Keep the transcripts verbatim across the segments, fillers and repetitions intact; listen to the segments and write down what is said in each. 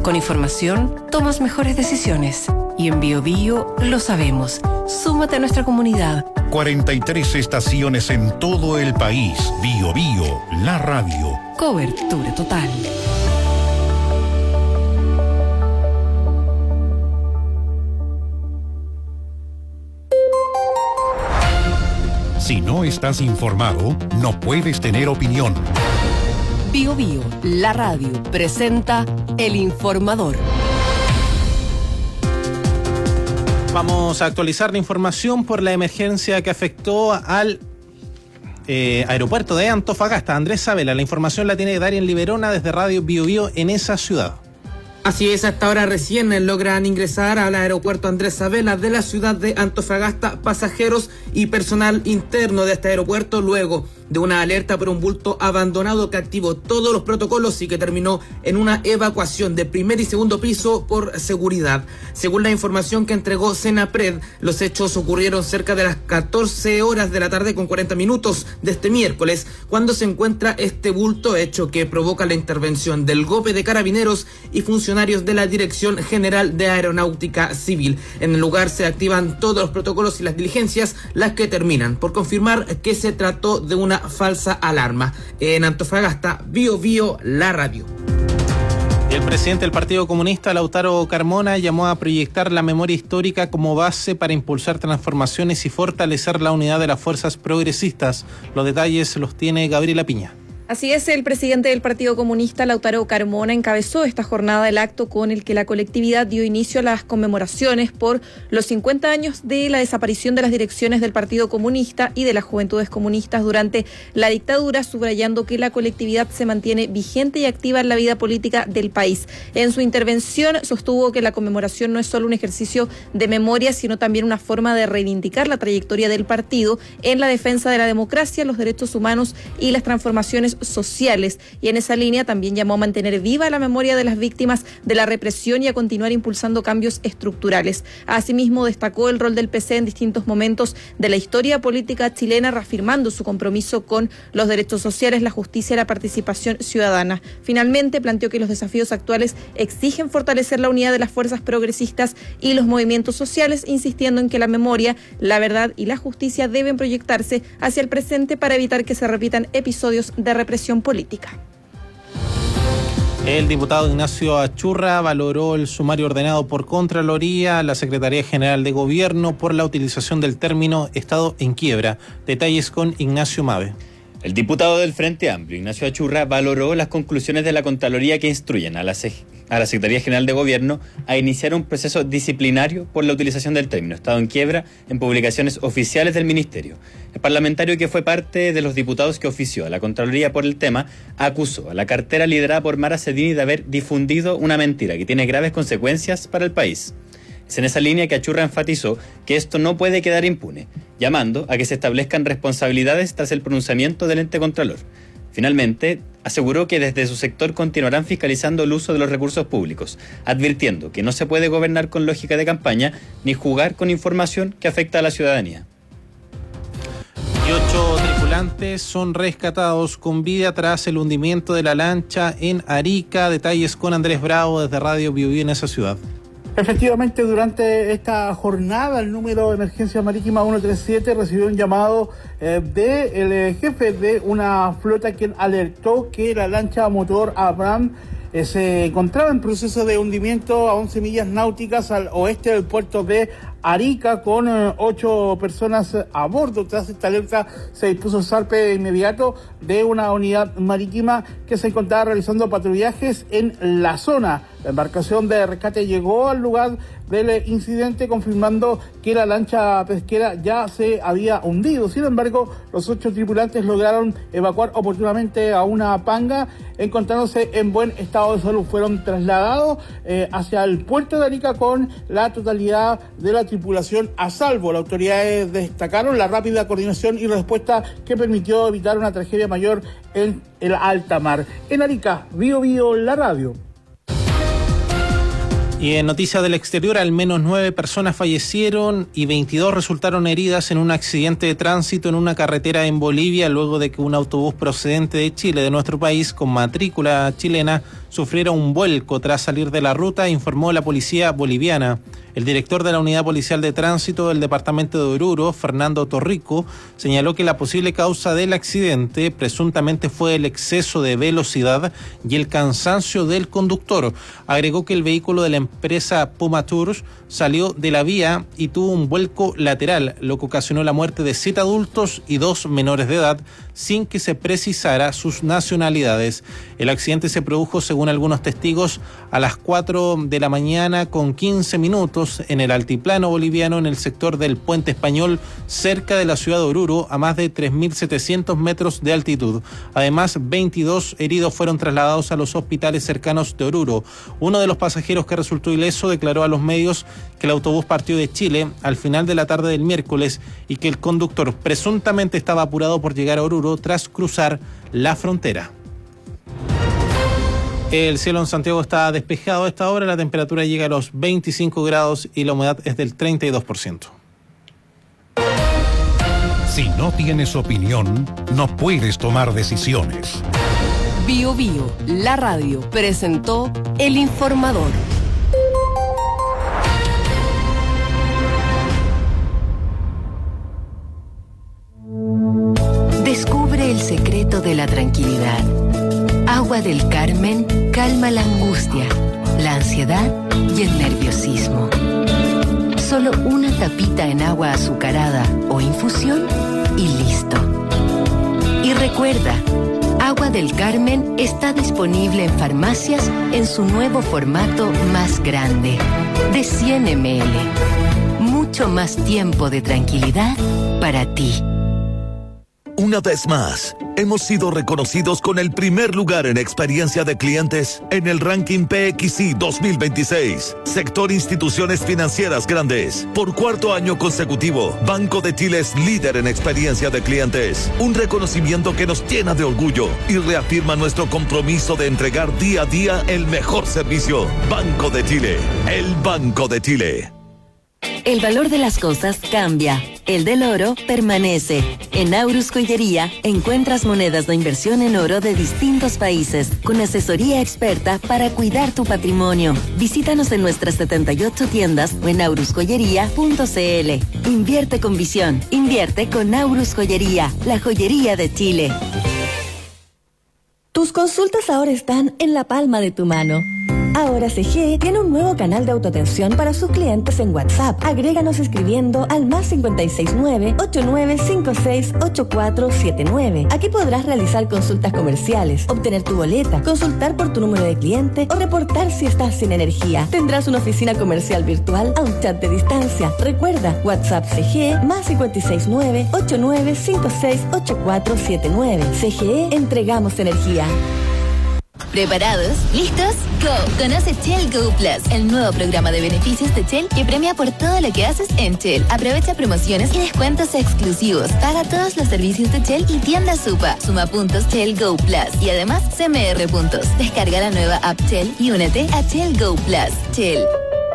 Con información, tomas mejores decisiones. Y en Bio Bio lo sabemos. Súmate a nuestra comunidad. cuarenta y tres estaciones en todo el país. Bio Bio, la radio. Cobertura total. Si no estás informado, no puedes tener opinión. Bio Bio, la radio, presenta El Informador. Vamos a actualizar la información por la emergencia que afectó al eh, aeropuerto de Antofagasta. Andrés Sabela, la información la tiene Darien Liberona desde Radio Bio Bio en esa ciudad. Así es, hasta ahora recién logran ingresar al aeropuerto Andrés Sabela de la ciudad de Antofagasta pasajeros y personal interno de este aeropuerto luego de una alerta por un bulto abandonado que activó todos los protocolos y que terminó en una evacuación de primer y segundo piso por seguridad. Según la información que entregó Senapred, los hechos ocurrieron cerca de las catorce horas de la tarde con cuarenta minutos de este miércoles, cuando se encuentra este bulto, hecho que provoca la intervención del G O P E de Carabineros y funcionarios de la Dirección General de Aeronáutica Civil. En el lugar se activan todos los protocolos y las diligencias, las que terminan por confirmar que se trató de una falsa alarma. En Antofagasta, Bio Bio, la radio. El presidente del Partido Comunista, Lautaro Carmona, llamó a proyectar la memoria histórica como base para impulsar transformaciones y fortalecer la unidad de las fuerzas progresistas. Los detalles los tiene Gabriela Piña. Así es, el presidente del Partido Comunista, Lautaro Carmona, encabezó esta jornada el acto con el que la colectividad dio inicio a las conmemoraciones por los cincuenta años de la desaparición de las direcciones del Partido Comunista y de las Juventudes Comunistas durante la dictadura, subrayando que la colectividad se mantiene vigente y activa en la vida política del país. En su intervención sostuvo que la conmemoración no es solo un ejercicio de memoria, sino también una forma de reivindicar la trayectoria del partido en la defensa de la democracia, los derechos humanos y las transformaciones sociales, y en esa línea también llamó a mantener viva la memoria de las víctimas de la represión y a continuar impulsando cambios estructurales. Asimismo, destacó el rol del P C en distintos momentos de la historia política chilena, reafirmando su compromiso con los derechos sociales, la justicia y la participación ciudadana. Finalmente, planteó que los desafíos actuales exigen fortalecer la unidad de las fuerzas progresistas y los movimientos sociales, insistiendo en que la memoria, la verdad y la justicia deben proyectarse hacia el presente para evitar que se repitan episodios de represión política. El diputado Ignacio Achurra valoró el sumario ordenado por Contraloría a la Secretaría General de Gobierno por la utilización del término Estado en quiebra. Detalles con Ignacio Mave. El diputado del Frente Amplio, Ignacio Achurra, valoró las conclusiones de la Contraloría que instruyen a la, C- a la Secretaría General de Gobierno a iniciar un proceso disciplinario por la utilización del término Estado en quiebra en publicaciones oficiales del Ministerio. El parlamentario, que fue parte de los diputados que ofició a la Contraloría por el tema, acusó a la cartera liderada por Mara Cedini de haber difundido una mentira que tiene graves consecuencias para el país. Es en esa línea que Achurra enfatizó que esto no puede quedar impune, llamando a que se establezcan responsabilidades tras el pronunciamiento del ente contralor. Finalmente, aseguró que desde su sector continuarán fiscalizando el uso de los recursos públicos, advirtiendo que no se puede gobernar con lógica de campaña ni jugar con información que afecta a la ciudadanía. Y ocho tripulantes son rescatados con vida tras el hundimiento de la lancha en Arica. Detalles con Andrés Bravo desde Radio Bio Bio en esa ciudad. Efectivamente, durante esta jornada, el número de emergencia marítima ciento treinta y siete recibió un llamado eh, del eh, jefe de una flota, quien alertó que la lancha motor Abraham eh, se encontraba en proceso de hundimiento a once millas náuticas al oeste del puerto de Arica, con eh, ocho personas a bordo. Tras esta alerta se dispuso el zarpe de inmediato de una unidad marítima que se encontraba realizando patrullajes en la zona. La embarcación de rescate llegó al lugar del incidente, confirmando que la lancha pesquera ya se había hundido. Sin embargo, los ocho tripulantes lograron evacuar oportunamente a una panga, encontrándose en buen estado de salud. Fueron trasladados eh, hacia el puerto de Arica con la totalidad de la tripulación a salvo. Las autoridades destacaron la rápida coordinación y respuesta que permitió evitar una tragedia mayor en el alta mar. En Arica, Bio Bio, la radio. Y en noticias del exterior, al menos nueve personas fallecieron y veintidós resultaron heridas en un accidente de tránsito en una carretera en Bolivia, luego de que un autobús procedente de Chile, de nuestro país, con matrícula chilena, sufriera un vuelco tras salir de la ruta, informó la policía boliviana. El director de la Unidad Policial de Tránsito del departamento de Oruro, Fernando Torrico, señaló que la posible causa del accidente presuntamente fue el exceso de velocidad y el cansancio del conductor. Agregó que el vehículo de la empresa Puma Tours salió de la vía y tuvo un vuelco lateral, lo que ocasionó la muerte de siete adultos y dos menores de edad, sin que se precisara sus nacionalidades. El accidente se produjo, según algunos testigos, a las cuatro de la mañana con quince minutos en el altiplano boliviano, en el sector del Puente Español, cerca de la ciudad de Oruro, a más de tres mil setecientos metros de altitud. Además, veintidós heridos fueron trasladados a los hospitales cercanos de Oruro. Uno de los pasajeros que resultó ileso declaró a los medios que el autobús partió de Chile al final de la tarde del miércoles y que el conductor presuntamente estaba apurado por llegar a Oruro tras cruzar la frontera. El cielo en Santiago está despejado a esta hora, la temperatura llega a los veinticinco grados y la humedad es del treinta y dos por ciento. Si no tienes opinión, no puedes tomar decisiones. Bio Bio, la radio, presentó El Informador. Descubre el secreto de la tranquilidad. Agua del Carmen calma la angustia, la ansiedad y el nerviosismo. Solo una tapita en agua azucarada o infusión y listo. Y recuerda, Agua del Carmen está disponible en farmacias en su nuevo formato más grande, de cien mililitros. Mucho más tiempo de tranquilidad para ti. Una vez más, hemos sido reconocidos con el primer lugar en experiencia de clientes en el ranking P X I dos mil veintiséis, sector instituciones financieras grandes. Por cuarto año consecutivo, Banco de Chile es líder en experiencia de clientes. Un reconocimiento que nos llena de orgullo y reafirma nuestro compromiso de entregar día a día el mejor servicio. Banco de Chile, el Banco de Chile. El valor de las cosas cambia. El del oro permanece. En Aurus Joyería encuentras monedas de inversión en oro de distintos países, con asesoría experta para cuidar tu patrimonio. Visítanos en nuestras setenta y ocho tiendas o en aurus joyería punto c l. Invierte con visión. Invierte con Aurus Joyería, la joyería de Chile. Tus consultas ahora están en la palma de tu mano. Ahora C G E tiene un nuevo canal de autoatención para sus clientes en WhatsApp. Agréganos escribiendo al más cinco seis nueve, ocho nueve cinco seis, ocho cuatro siete nueve. Aquí podrás realizar consultas comerciales, obtener tu boleta, consultar por tu número de cliente o reportar si estás sin energía. Tendrás una oficina comercial virtual a un chat de distancia. Recuerda, WhatsApp C G E más cinco seis nueve, ocho nueve cinco seis, ocho cuatro siete nueve. C G E, entregamos energía. ¿Preparados? ¿Listos? ¡Go! Conoce Shell Go Plus, el nuevo programa de beneficios de Shell que premia por todo lo que haces en Shell. Aprovecha promociones y descuentos exclusivos. Paga todos los servicios de Shell y tienda Supa. Suma puntos Shell Go Plus y además C M R puntos. Descarga la nueva app Shell y únete a Shell Go Plus. Shell.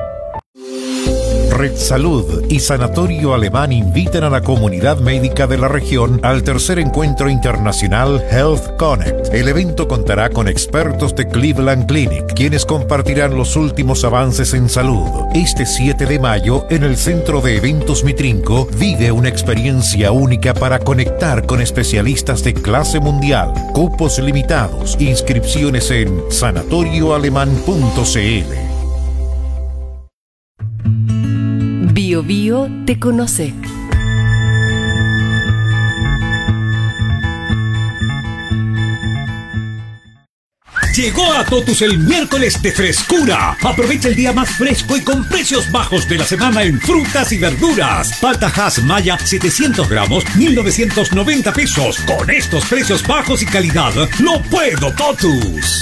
Red Salud y Sanatorio Alemán invitan a la comunidad médica de la región al tercer encuentro internacional Health Connect. El evento contará con expertos de Cleveland Clinic, quienes compartirán los últimos avances en salud. Este siete de mayo, en el Centro de Eventos Mitrinco, vive una experiencia única para conectar con especialistas de clase mundial. Cupos limitados. Inscripciones en sanatorio alemán punto c l. Bio Bio te conoce. Llegó a Totus el miércoles de frescura. Aprovecha el día más fresco y con precios bajos de la semana en frutas y verduras. Palta Hass Maya setecientos gramos, mil novecientos noventa pesos. Con estos precios bajos y calidad, lo puedo, Totus.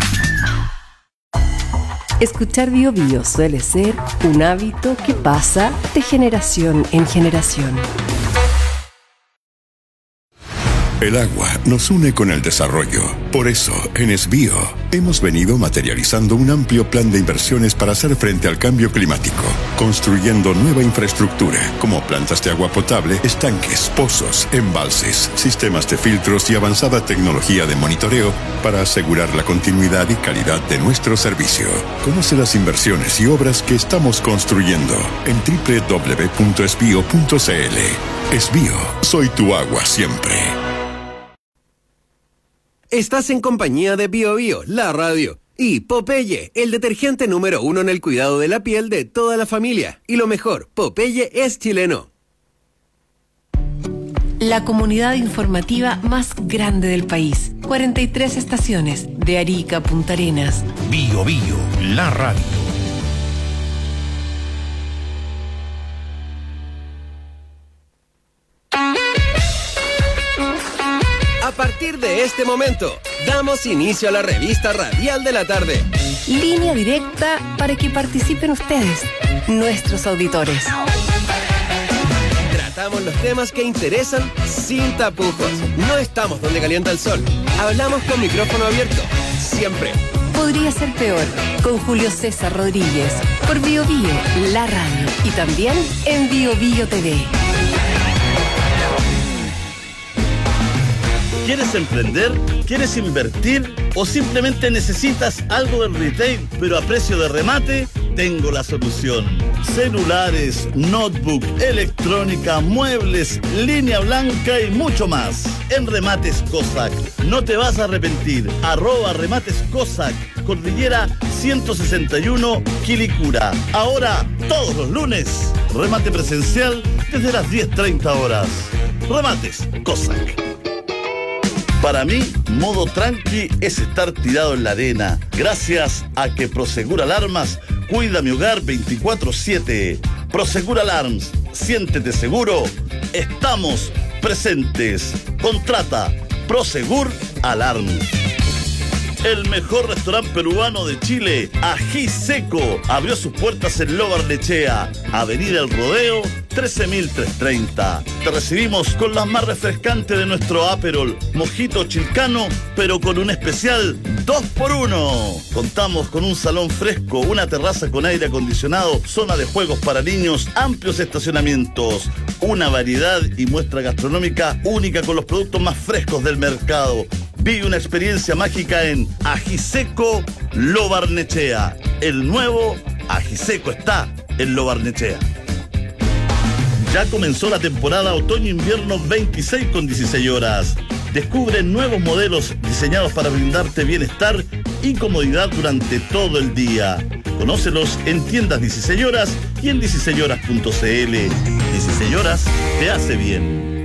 Escuchar Bio Bio suele ser un hábito que pasa de generación en generación. El agua nos une con el desarrollo. Por eso, en Esbío, hemos venido materializando un amplio plan de inversiones para hacer frente al cambio climático, construyendo nueva infraestructura, como plantas de agua potable, estanques, pozos, embalses, sistemas de filtros y avanzada tecnología de monitoreo para asegurar la continuidad y calidad de nuestro servicio. Conoce las inversiones y obras que estamos construyendo en doble u doble u doble u punto esbio punto c l. Esbío, soy tu agua siempre. Estás en compañía de Bio Bio, la radio, y Popeye, el detergente número uno en el cuidado de la piel de toda la familia. Y lo mejor, Popeye es chileno. La comunidad informativa más grande del país. cuarenta y tres estaciones, de Arica a Punta Arenas. Bio Bio, la radio. A partir de este momento, damos inicio a la revista radial de la tarde. Línea directa para que participen ustedes, nuestros auditores. Tratamos los temas que interesan sin tapujos. No estamos donde calienta el sol. Hablamos con micrófono abierto, siempre. Podría ser peor, con Julio César Rodríguez, por Bio Bio, la radio, y también en Bio Bio T V. ¿Quieres emprender? ¿Quieres invertir? ¿O simplemente necesitas algo del retail, pero a precio de remate? Tengo la solución. Celulares, notebook, electrónica, muebles, línea blanca y mucho más. En Remates Cossack. No te vas a arrepentir. Arroba Remates Cossack. Cordillera ciento sesenta y uno, Quilicura. Ahora, todos los lunes. Remate presencial desde las diez treinta horas. Remates Cossack. Para mí, modo tranqui es estar tirado en la arena. Gracias a que Prosegur Alarmas cuida mi hogar veinticuatro siete. Prosegur Alarms, siéntete seguro. Estamos presentes. Contrata Prosegur Alarms. El mejor restaurante peruano de Chile, Ají Seco, abrió sus puertas en Lo Barnechea, Avenida El Rodeo, trece mil trescientos treinta. Te recibimos con las más refrescantes de nuestro Aperol, Mojito Chilcano, pero con un especial dos por uno. Contamos con un salón fresco, una terraza con aire acondicionado, zona de juegos para niños, amplios estacionamientos, una variedad y muestra gastronómica única con los productos más frescos del mercado. Vive una experiencia mágica en Ají Seco Lo Barnechea. El nuevo Ají Seco está en Lo Barnechea. Ya comenzó la temporada otoño-invierno veintiséis con dieciséis horas. Descubre nuevos modelos diseñados para brindarte bienestar y comodidad durante todo el día. Conócelos en tiendas dieciséis horas y en dieciséis horas punto c l. dieciséis horas te hace bien.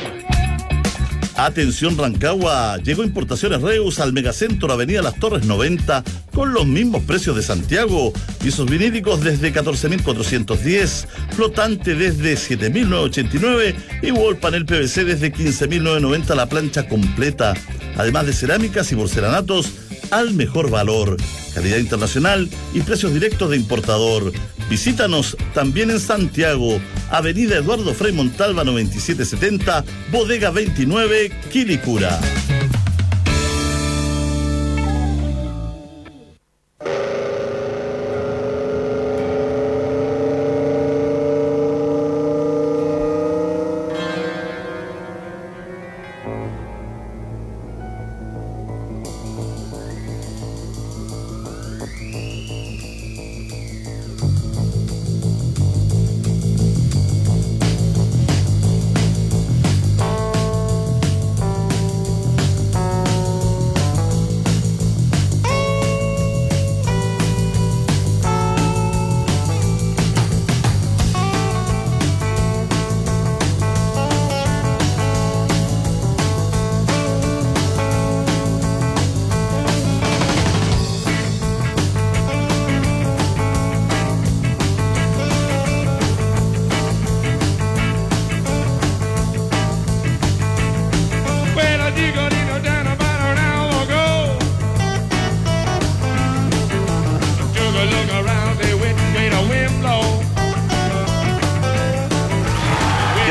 Atención Rancagua, llegó Importaciones Reus al Megacentro Avenida Las Torres noventa con los mismos precios de Santiago. Pisos vinílicos desde catorce mil cuatrocientos diez, flotante desde siete mil novecientos ochenta y nueve y wall panel P V C desde quince mil novecientos noventa la plancha completa. Además de cerámicas y porcelanatos al mejor valor, calidad internacional y precios directos de importador. Visítanos también en Santiago, Avenida Eduardo Frei Montalva noventa y siete setenta, Bodega veintinueve, Quilicura.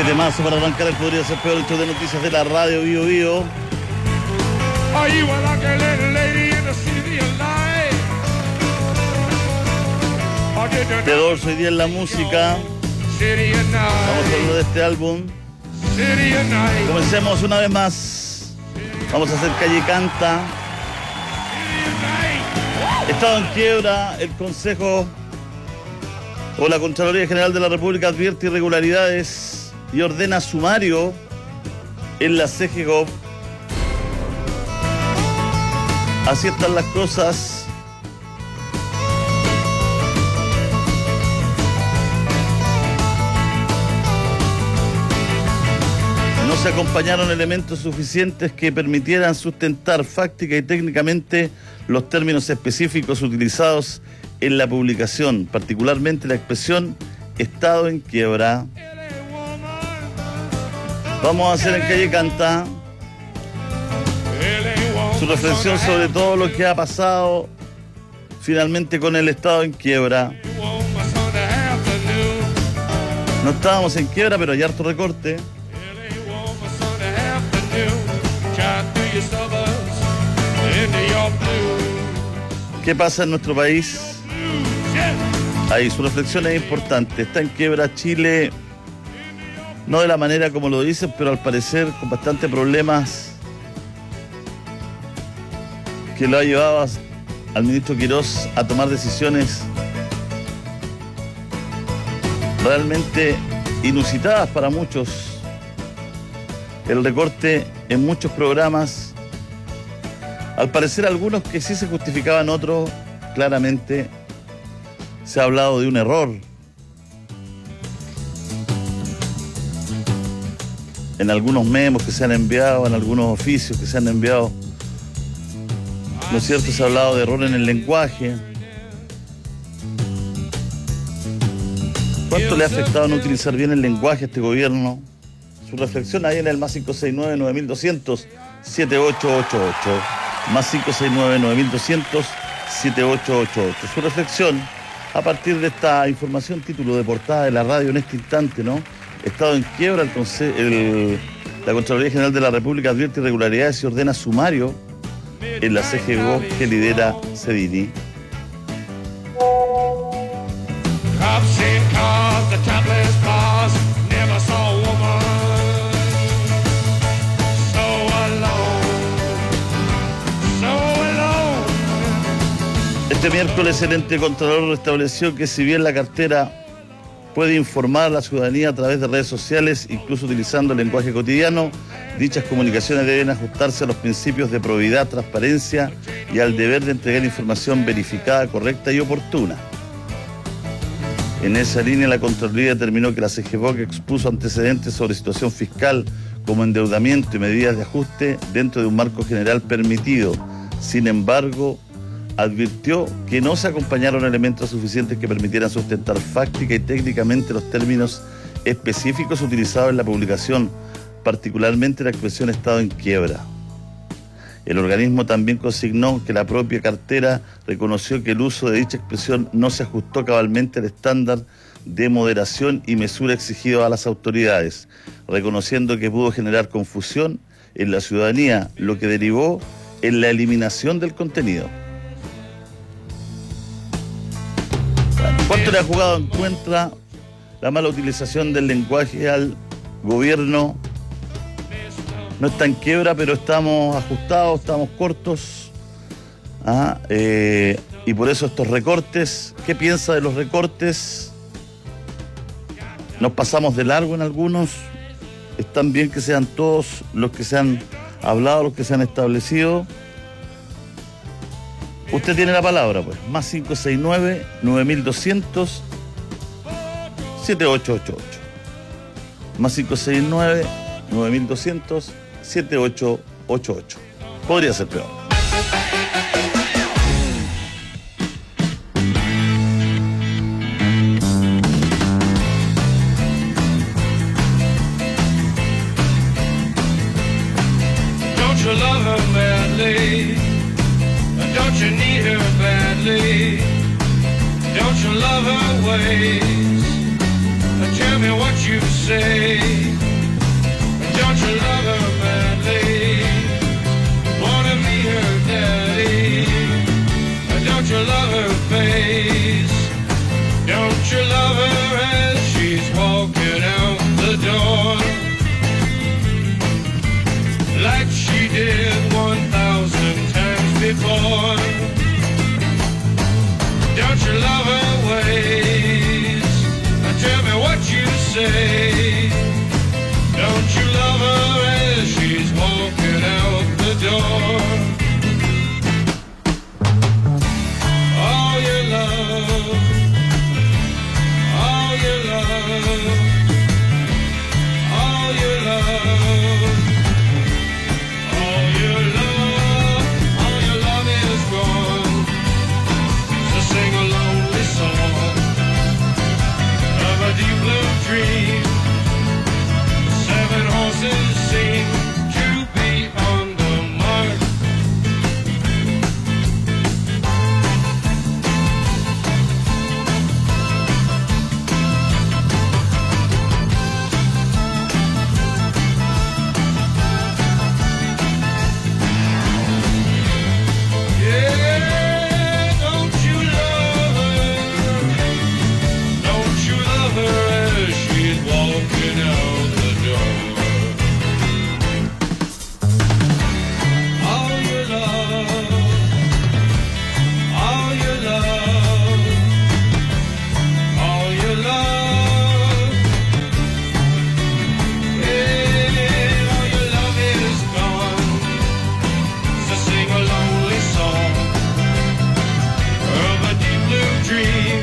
de marzo para arrancar el Podría Ser Peor, el show de noticias de la radio Bio Bio. The Doors hoy día en la música. Vamos a hablar de este álbum. Comencemos una vez más. Vamos a hacer Calle Canta. Estado en quiebra, el Consejo o la Contraloría General de la República advierte irregularidades y ordena sumario en la C G Gov. Así están las cosas. No se acompañaron elementos suficientes que permitieran sustentar fáctica y técnicamente los términos específicos utilizados en la publicación, particularmente la expresión estado en quiebra. Vamos a hacer en Calle Canta su reflexión sobre todo lo que ha pasado finalmente con el estado en quiebra. No estábamos en quiebra, pero hay harto recorte. ¿Qué pasa en nuestro país? Ahí su reflexión es importante. Está en quiebra Chile, no de la manera como lo dicen, pero al parecer con bastantes problemas que lo ha llevado al ministro Quirós a tomar decisiones realmente inusitadas para muchos. El recorte en muchos programas, al parecer algunos que sí se justificaban, otros claramente se ha hablado de un error. En algunos memos que se han enviado, en algunos oficios que se han enviado, ¿no es cierto? Se ha hablado de error en el lenguaje. ¿Cuánto le ha afectado no utilizar bien el lenguaje a este gobierno? Su reflexión ahí en el más cinco seis nueve, nueve dos cero cero, siete ocho ocho ocho. Más cinco seis nueve, nueve dos cero cero, siete ocho ocho ocho. Su reflexión a partir de esta información, título de portada de la radio en este instante, ¿no? Estado en quiebra, el, el, la Contraloría General de la República advierte irregularidades y ordena sumario en la C G Gov que lidera Cedini. Este miércoles el ente contralor restableció que si bien la cartera puede informar a la ciudadanía a través de redes sociales, incluso utilizando el lenguaje cotidiano, dichas comunicaciones deben ajustarse a los principios de probidad, transparencia y al deber de entregar información verificada, correcta y oportuna. En esa línea, la Contraloría determinó que la C G Gov expuso antecedentes sobre situación fiscal como endeudamiento y medidas de ajuste dentro de un marco general permitido. Sin embargo, advirtió que no se acompañaron elementos suficientes que permitieran sustentar fáctica y técnicamente los términos específicos utilizados en la publicación, particularmente la expresión estado en quiebra. El organismo también consignó que la propia cartera reconoció que el uso de dicha expresión no se ajustó cabalmente al estándar de moderación y mesura exigido a las autoridades, reconociendo que pudo generar confusión en la ciudadanía, lo que derivó en la eliminación del contenido. ¿Cuánto le ha jugado en contra la mala utilización del lenguaje al gobierno? No está en quiebra, pero estamos ajustados, estamos cortos. Ah, eh, y por eso estos recortes. ¿Qué piensa de los recortes? Nos pasamos de largo en algunos. Están bien que sean todos los que se han hablado, los que se han establecido. Usted tiene la palabra, pues. Más cinco seis nueve, nueve dos cero cero, siete ocho ocho ocho. Más cinco seis nueve, nueve dos cero cero, siete ocho ocho ocho. Podría ser peor. Don't you love her madly? Don't you need her badly? Don't you love her ways? Tell me what you say. face. Don't you love her as she's walking out the door, like she did one thousand times before? Don't you love her ways? Now tell me what you say. Don't you love her as she's walking out the door? All your love, all your love, all your love, all your love, all your love is gone. So sing a lonely song of a deep blue dream. Seven horses seem to be on the mark. Yeah, don't you love her? Don't you love her as she's walking out the door? All your love, all your love, all your love, yeah, all your love is gone. So sing a lonely song of a deep blue dream.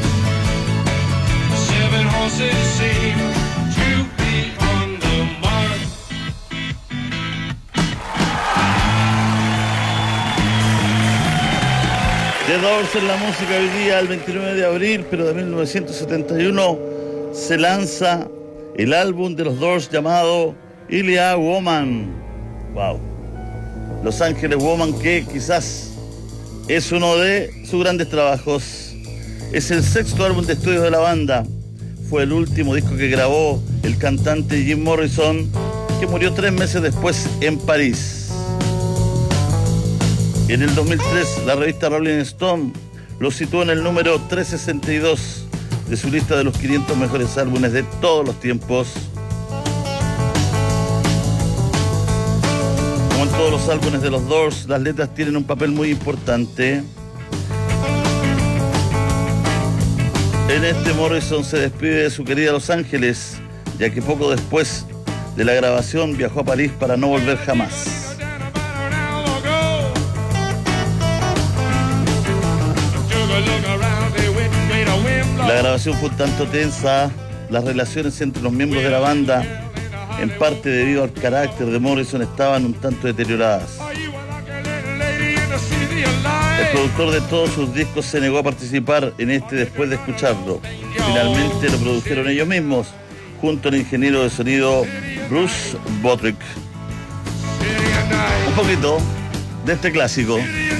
Seven horses seem to be on the mark. The Doors en la música hoy día, el veintinueve de abril, pero de mil novecientos setenta y uno, se lanza el álbum de los Doors llamado Ilia Woman. Wow. Los Ángeles Woman, que quizás es uno de sus grandes trabajos. Es el sexto álbum de estudio de la banda. Fue el último disco que grabó el cantante Jim Morrison, que murió tres meses después en París. En el dos mil tres, la revista Rolling Stone lo situó en el número trescientos sesenta y dos de su lista de los quinientos mejores álbumes de todos los tiempos. Como en todos los álbumes de los Doors, las letras tienen un papel muy importante. En este, Morrison se despide de su querida Los Ángeles, ya que poco después de la grabación viajó a París para no volver jamás. La grabación fue un tanto tensa, las relaciones entre los miembros de la banda, en parte debido al carácter de Morrison, estaban un tanto deterioradas. El productor de todos sus discos se negó a participar en este después de escucharlo. Finalmente lo produjeron ellos mismos, junto al ingeniero de sonido Bruce Bottrick. Un poquito de este clásico.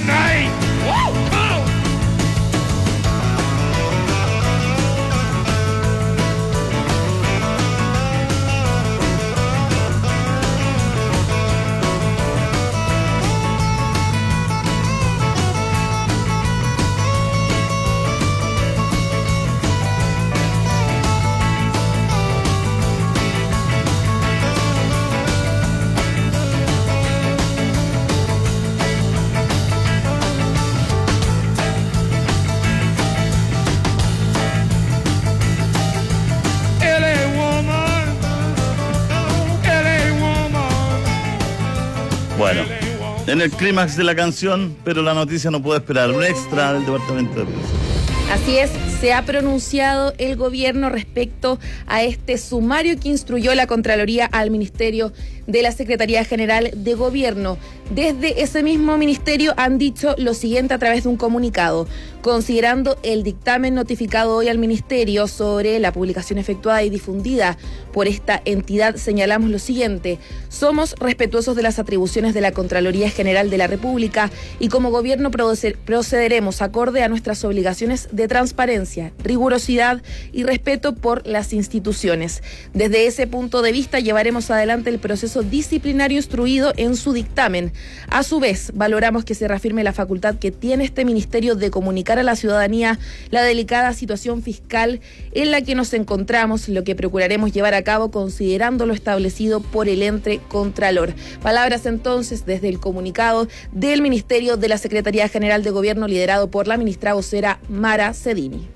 Bueno, en el clímax de la canción, pero la noticia no puede esperar. Un extra del departamento de prensa. Así es, se ha pronunciado el gobierno respecto a este sumario que instruyó la Contraloría al Ministerio de la Secretaría General de Gobierno. Desde ese mismo ministerio han dicho lo siguiente a través de un comunicado. Considerando el dictamen notificado hoy al Ministerio sobre la publicación efectuada y difundida por esta entidad, señalamos lo siguiente. Somos respetuosos de las atribuciones de la Contraloría General de la República y como gobierno procederemos acorde a nuestras obligaciones de transparencia, rigurosidad y respeto por las instituciones. Desde ese punto de vista llevaremos adelante el proceso proceso disciplinario instruido en su dictamen. A su vez, valoramos que se reafirme la facultad que tiene este ministerio de comunicar a la ciudadanía la delicada situación fiscal en la que nos encontramos, lo que procuraremos llevar a cabo considerando lo establecido por el ente Contralor. Palabras entonces desde el comunicado del Ministerio de la Secretaría General de Gobierno, liderado por la ministra vocera Mara Cedini.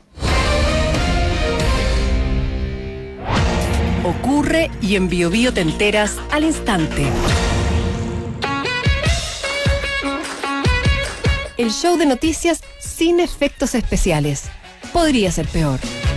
Ocurre y en Bio Bio te enteras al instante. El show de noticias sin efectos especiales. Podría ser peor.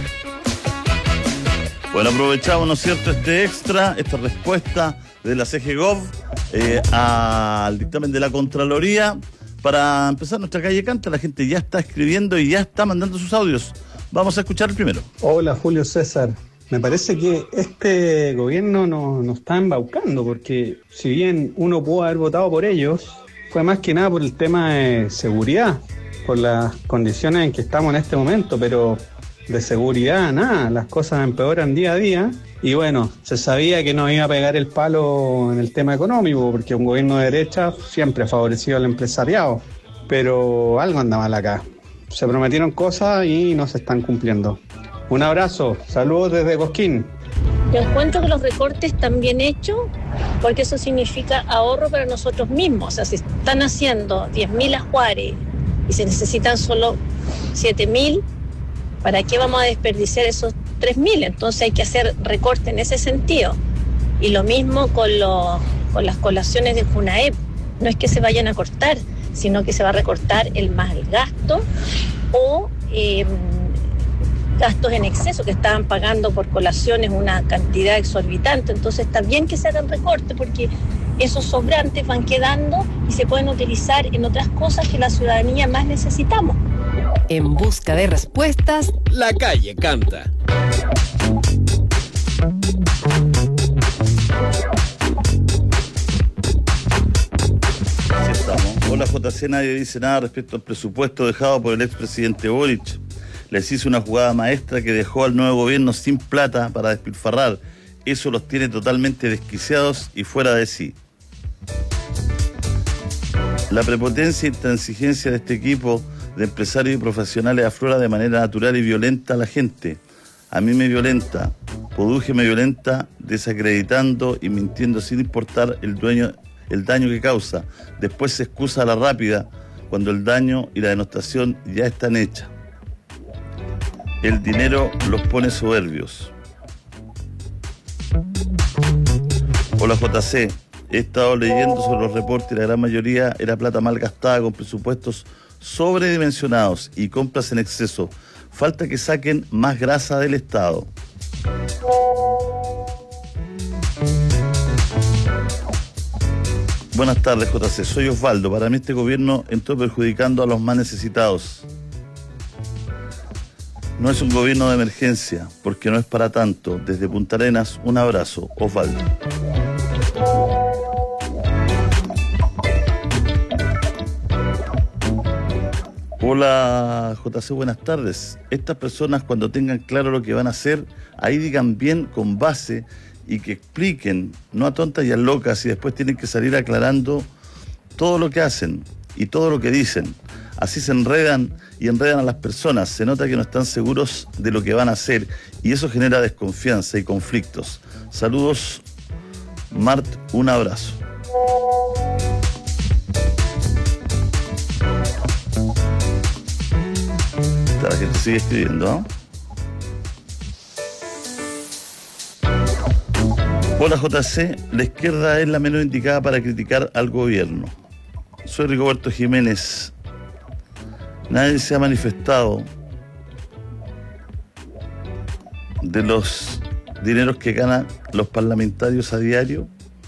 Bueno, aprovechamos, ¿no es cierto?, este extra, esta respuesta de la C G Gov eh, al dictamen de la Contraloría para empezar nuestra calle canta. La gente ya está escribiendo y ya está mandando sus audios. Vamos a escuchar el primero. Hola, Julio César. Me parece que este gobierno nos no está embaucando, porque si bien uno pudo haber votado por ellos, fue más que nada por el tema de seguridad, por las condiciones en que estamos en este momento, pero de seguridad nada, las cosas empeoran día a día. Y bueno, se sabía que nos iba a pegar el palo en el tema económico, porque un gobierno de derecha siempre ha favorecido al empresariado, pero algo anda mal acá. Se prometieron cosas y no se están cumpliendo. Un abrazo, saludos desde Cosquín. Yo encuentro que los recortes están bien hechos, porque eso significa ahorro para nosotros mismos. O sea, si están haciendo diez mil ajuares y se necesitan solo siete mil, ¿para qué vamos a desperdiciar esos tres mil? Entonces hay que hacer recorte en ese sentido. Y lo mismo con, lo, con las colaciones de FUNAEP. No es que se vayan a cortar, sino que se va a recortar el más el gasto o eh, gastos en exceso que estaban pagando por colaciones una cantidad exorbitante. Entonces está bien que se hagan recortes, porque esos sobrantes van quedando y se pueden utilizar en otras cosas que la ciudadanía más necesitamos. En busca de respuestas, la calle canta. Así estamos. Hola J C, nadie dice nada respecto al presupuesto dejado por el expresidente Boric. Les hizo una jugada maestra que dejó al nuevo gobierno sin plata para despilfarrar. Eso los tiene totalmente desquiciados y fuera de sí. La prepotencia e intransigencia de este equipo de empresarios y profesionales aflora de manera natural y violenta a la gente. A mí me violenta, Poduje me violenta, desacreditando y mintiendo sin importar el dueño, el daño que causa. Después se excusa a la rápida cuando el daño y la denostación ya están hechas. El dinero los pone soberbios. Hola J C, he estado leyendo sobre los reportes y la gran mayoría era plata mal gastada con presupuestos sobredimensionados y compras en exceso. Falta que saquen más grasa del Estado. Buenas tardes J C, soy Osvaldo. Para mí este gobierno entró perjudicando a los más necesitados. No es un gobierno de emergencia, porque no es para tanto. Desde Punta Arenas, un abrazo, Osvaldo. Hola J C, buenas tardes. Estas personas, cuando tengan claro lo que van a hacer, ahí digan bien con base y que expliquen, no a tontas y a locas, y después tienen que salir aclarando todo lo que hacen y todo lo que dicen. Así se enredan y enredan a las personas. Se nota que no están seguros de lo que van a hacer y eso genera desconfianza y conflictos. Saludos, Mart, un abrazo. La gente sigue escribiendo, ¿no? Hola J C, la izquierda es la menos indicada para criticar al gobierno. Soy Rigoberto Jiménez. Nadie se ha manifestado de los dineros que ganan los parlamentarios a diario.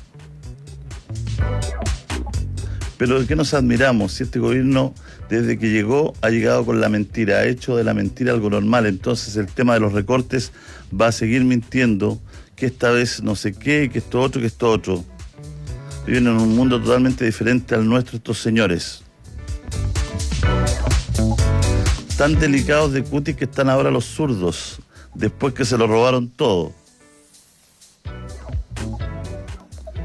Pero ¿de qué nos admiramos si este gobierno, desde que llegó, ha llegado con la mentira, ha hecho de la mentira algo normal? Entonces el tema de los recortes va a seguir mintiendo, que esta vez no sé qué, que esto otro, que esto otro. Viven en un mundo totalmente diferente al nuestro estos señores. Tan delicados de cutis que están ahora los zurdos, después que se lo robaron todo.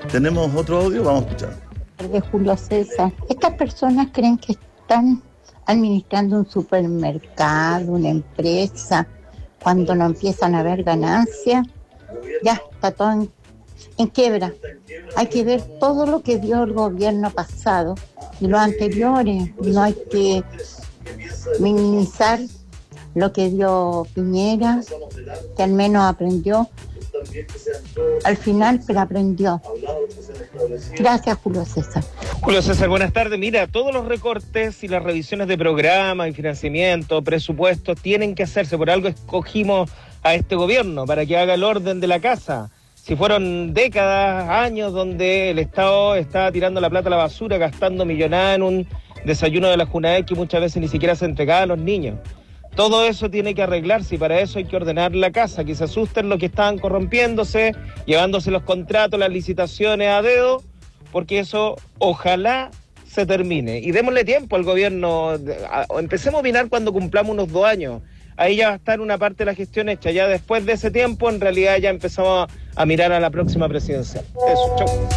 ¿Tenemos otro audio? Vamos a escuchar. De Julio César. Estas personas creen que están administrando un supermercado, una empresa, cuando no empiezan a haber ganancias, ya está todo en, en quiebra. Hay que ver todo lo que dio el gobierno pasado y los anteriores. No hay que minimizar lo que dio Piñera, que al menos aprendió. Al final, pero aprendió. Gracias, Julio César. Julio César, buenas tardes. Mira, todos los recortes y las revisiones de programas y financiamiento, presupuestos, tienen que hacerse. Por algo escogimos a este gobierno, para que haga el orden de la casa. Si fueron décadas, años, donde el Estado está tirando la plata a la basura, gastando millonadas en un desayuno de la Junaed que muchas veces ni siquiera se entregaba a los niños. Todo eso tiene que arreglarse y para eso hay que ordenar la casa, que se asusten los que estaban corrompiéndose, llevándose los contratos, las licitaciones a dedo, porque eso ojalá se termine. Y démosle tiempo al gobierno, empecemos a opinar cuando cumplamos unos dos años. Ahí ya va a estar una parte de la gestión hecha. Ya después de ese tiempo, en realidad ya empezamos a, a mirar a la próxima presidencia. Eso, chau.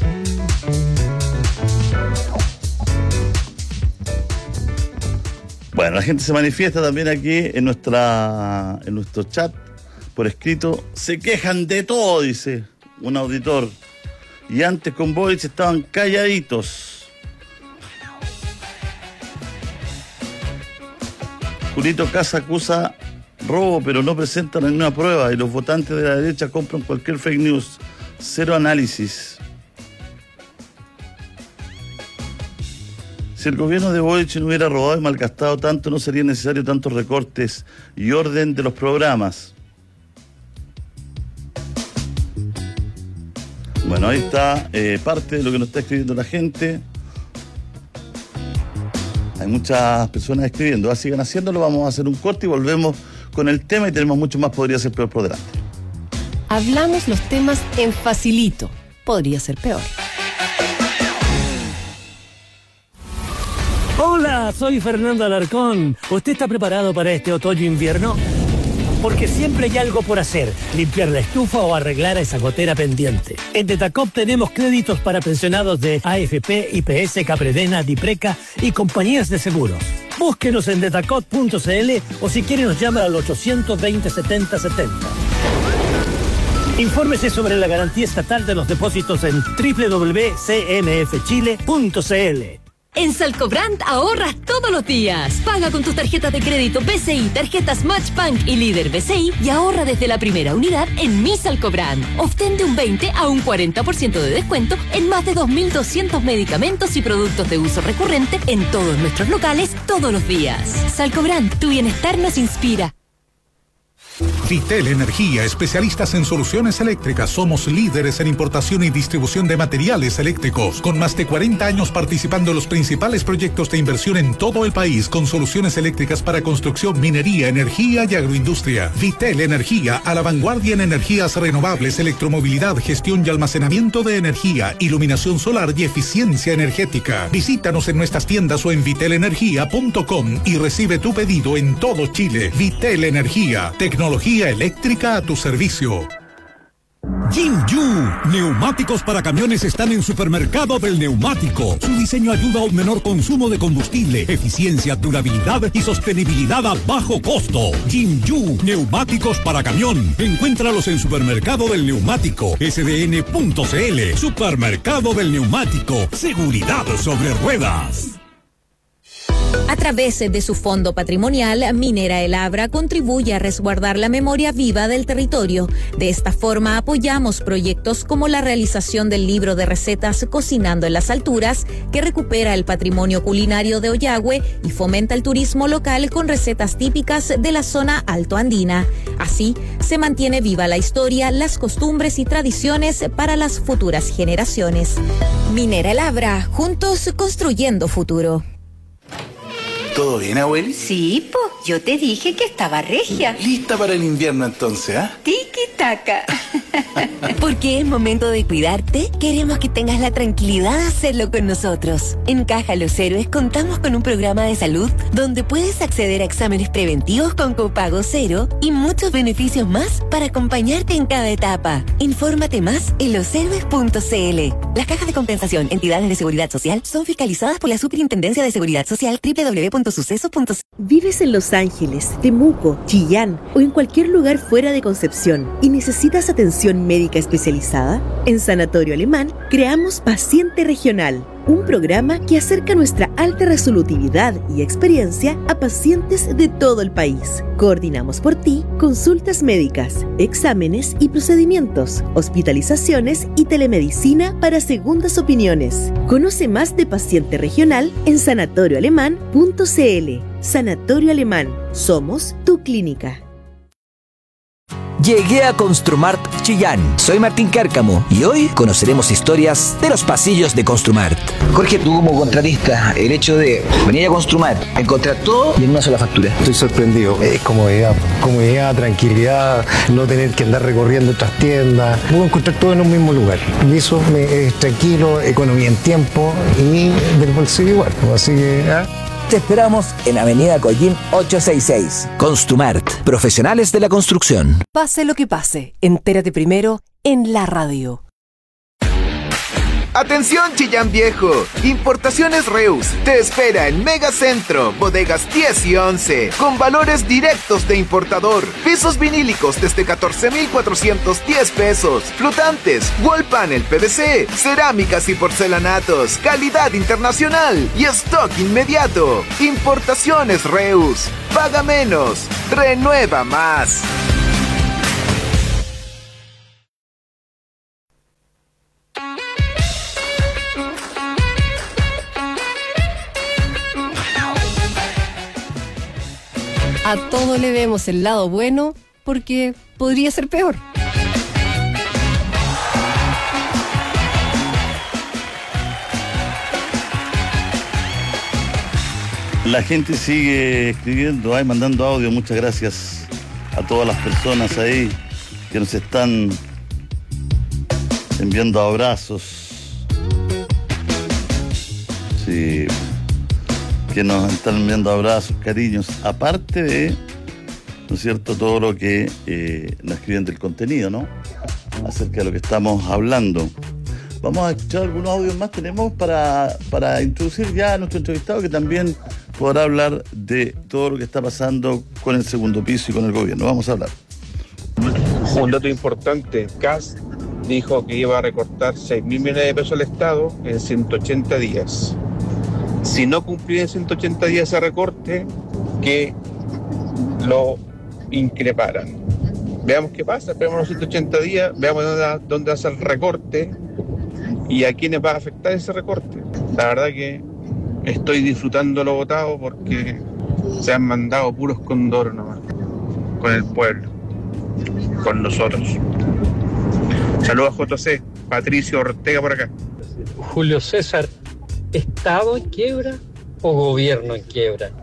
Bueno, la gente se manifiesta también aquí en nuestra en nuestro chat por escrito. Se quejan de todo, dice un auditor. Y antes con Boric estaban calladitos. Julito Casa acusa robo, pero no presentan ninguna prueba. Y los votantes de la derecha compran cualquier fake news. Cero análisis. Si el gobierno de Boric no hubiera robado y malgastado tanto, no sería necesario tantos recortes y orden de los programas. Bueno, ahí está eh, parte de lo que nos está escribiendo la gente. Hay muchas personas escribiendo. Ah, sigan haciéndolo, vamos a hacer un corte y volvemos con el tema y tenemos mucho más. Podría ser peor por delante. Hablamos los temas en facilito. Podría ser peor. Hola, soy Fernando Alarcón. ¿Usted está preparado para este otoño-invierno? Porque siempre hay algo por hacer, limpiar la estufa o arreglar esa gotera pendiente. En Detacop tenemos créditos para pensionados de A F P, I P S, Capredena, Dipreca y compañías de seguros. Búsquenos en detacop punto c l o si quiere nos llama al ochocientos veinte, setenta setenta. Infórmese sobre la garantía estatal de los depósitos en doble u doble u doble u punto c m f chile punto c l. En Salcobrand ahorras todos los días. Paga con tus tarjetas de crédito B C I, tarjetas Matchbank y Líder B C I y ahorra desde la primera unidad en Mi Salcobrand. Obtén de un veinte a un cuarenta por ciento de descuento en más de dos mil doscientos medicamentos y productos de uso recurrente en todos nuestros locales todos los días. Salcobrand, tu bienestar nos inspira. Vitel Energía, especialistas en soluciones eléctricas. Somos líderes en importación y distribución de materiales eléctricos, con más de cuarenta años participando en los principales proyectos de inversión en todo el país, con soluciones eléctricas para construcción, minería, energía y agroindustria. Vitel Energía, a la vanguardia en energías renovables, electromovilidad, gestión y almacenamiento de energía, iluminación solar y eficiencia energética. Visítanos en nuestras tiendas o en vitel energía punto com y recibe tu pedido en todo Chile. Vitel Energía, tecnología eléctrica a tu servicio. Jinju, neumáticos para camiones están en Supermercado del Neumático. Su diseño ayuda a un menor consumo de combustible, eficiencia, durabilidad y sostenibilidad a bajo costo. Jinju, neumáticos para camión. Encuéntralos en Supermercado del Neumático, s d n punto c l. Supermercado del Neumático, seguridad sobre ruedas. A través de su fondo patrimonial, Minera El Abra contribuye a resguardar la memoria viva del territorio. De esta forma apoyamos proyectos como la realización del libro de recetas Cocinando en las Alturas, que recupera el patrimonio culinario de Ollagüe y fomenta el turismo local con recetas típicas de la zona altoandina. Así, se mantiene viva la historia, las costumbres y tradiciones para las futuras generaciones. Minera El Abra, juntos construyendo futuro. ¿Todo bien, abueli? Sí, po, yo te dije que estaba regia. Lista para el invierno entonces, ¿ah? Tiki. Tiki-taka. Porque es momento de cuidarte, queremos que tengas la tranquilidad de hacerlo con nosotros. En Caja Los Héroes contamos con un programa de salud donde puedes acceder a exámenes preventivos con copago cero y muchos beneficios más para acompañarte en cada etapa. Infórmate más en los héroes punto c l. Las cajas de compensación, entidades de seguridad social, son fiscalizadas por la Superintendencia de Seguridad Social doble u doble u doble u punto suceso punto c l. ¿Vives en Los Ángeles, Temuco, Chillán o en cualquier lugar fuera de Concepción y necesitas atención médica especializada? En Sanatorio Alemán creamos Paciente Regional, un programa que acerca nuestra alta resolutividad y experiencia a pacientes de todo el país. Coordinamos por ti consultas médicas, exámenes y procedimientos, hospitalizaciones y telemedicina para segundas opiniones. Conoce más de Paciente Regional en sanatorio alemán punto c l. Sanatorio Alemán, somos tu clínica. Llegué a Construmart Chillán. Soy Martín Cárcamo y hoy conoceremos historias de los pasillos de Construmart. Jorge, tú como contratista, el hecho de venir a Construmart, encontrar todo y en una sola factura. Estoy sorprendido. Es comodidad, comodidad, tranquilidad, no tener que andar recorriendo otras tiendas. Puedo encontrar todo en un mismo lugar. Y eso me, es tranquilo, economía en tiempo y del bolsillo igual. Así que... ¿eh? Te esperamos en Avenida Collín ochocientos sesenta y seis. Construmart, profesionales de la construcción. Pase lo que pase, entérate primero en la radio. Atención Chillán Viejo, Importaciones Reus te espera en Megacentro, bodegas diez y once, con valores directos de importador, pisos vinílicos desde catorce mil cuatrocientos diez pesos, flotantes, wall panel P V C, cerámicas y porcelanatos, calidad internacional y stock inmediato. Importaciones Reus, paga menos, renueva más. A todo le vemos el lado bueno porque podría ser peor. La gente sigue escribiendo, ay, mandando audio. Muchas gracias a todas las personas ahí que nos están enviando abrazos. Sí, que nos están enviando abrazos, cariños, aparte de, ¿no es cierto?, todo lo que eh, nos escriben del contenido, ¿no?, acerca de lo que estamos hablando. Vamos a escuchar algunos audios más. Tenemos para, para introducir ya a nuestro entrevistado, que también podrá hablar de todo lo que está pasando con el segundo piso y con el gobierno. Vamos a hablar. Un dato importante, C A S dijo que iba a recortar seis mil millones de pesos al Estado en ciento ochenta días. Si no cumplía en ciento ochenta días ese recorte, que lo increparan. Veamos qué pasa, esperemos los ciento ochenta días, veamos dónde, dónde hace el recorte y a quiénes va a afectar ese recorte. La verdad que estoy disfrutando lo votado porque se han mandado puros condoros nomás, con el pueblo, con nosotros. Saludos a J C, Patricio Ortega por acá. Julio César, ¿Estado en quiebra o gobierno en quiebra?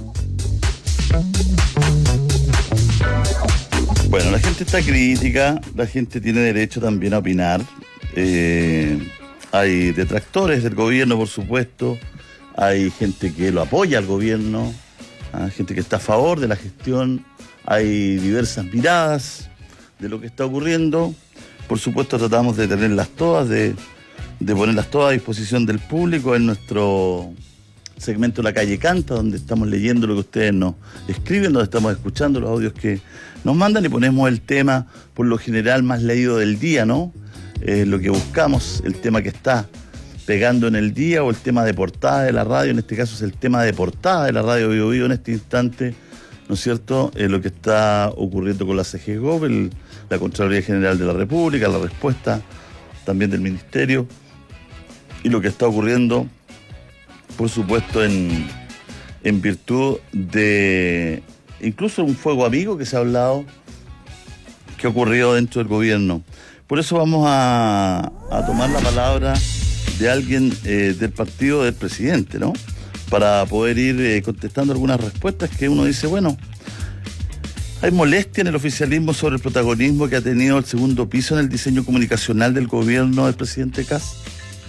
Bueno, la gente está crítica, la gente tiene derecho también a opinar. Eh, hay detractores del gobierno, por supuesto. Hay gente que lo apoya al gobierno, hay gente que está a favor de la gestión. Hay diversas miradas de lo que está ocurriendo. Por supuesto, tratamos de tenerlas todas, de... de ponerlas todas a disposición del público en nuestro segmento La Calle Canta, donde estamos leyendo lo que ustedes nos escriben, donde estamos escuchando los audios que nos mandan y ponemos el tema, por lo general, más leído del día, ¿no? Eh, lo que buscamos, el tema que está pegando en el día o el tema de portada de la radio. En este caso es el tema de portada de la radio Bio Bio en este instante, ¿no es cierto? Eh, lo que está ocurriendo con la C G Gov, el, la Contraloría General de la República, la respuesta también del Ministerio, y lo que está ocurriendo, por supuesto, en, en virtud de incluso un fuego amigo que se ha hablado, que ha ocurrido dentro del gobierno. Por eso vamos a, a tomar la palabra de alguien eh, del partido del presidente, ¿no?, para poder ir eh, contestando algunas respuestas que uno dice, bueno, ¿Hay molestia en el oficialismo sobre el protagonismo que ha tenido el segundo piso en el diseño comunicacional del gobierno del presidente Kast?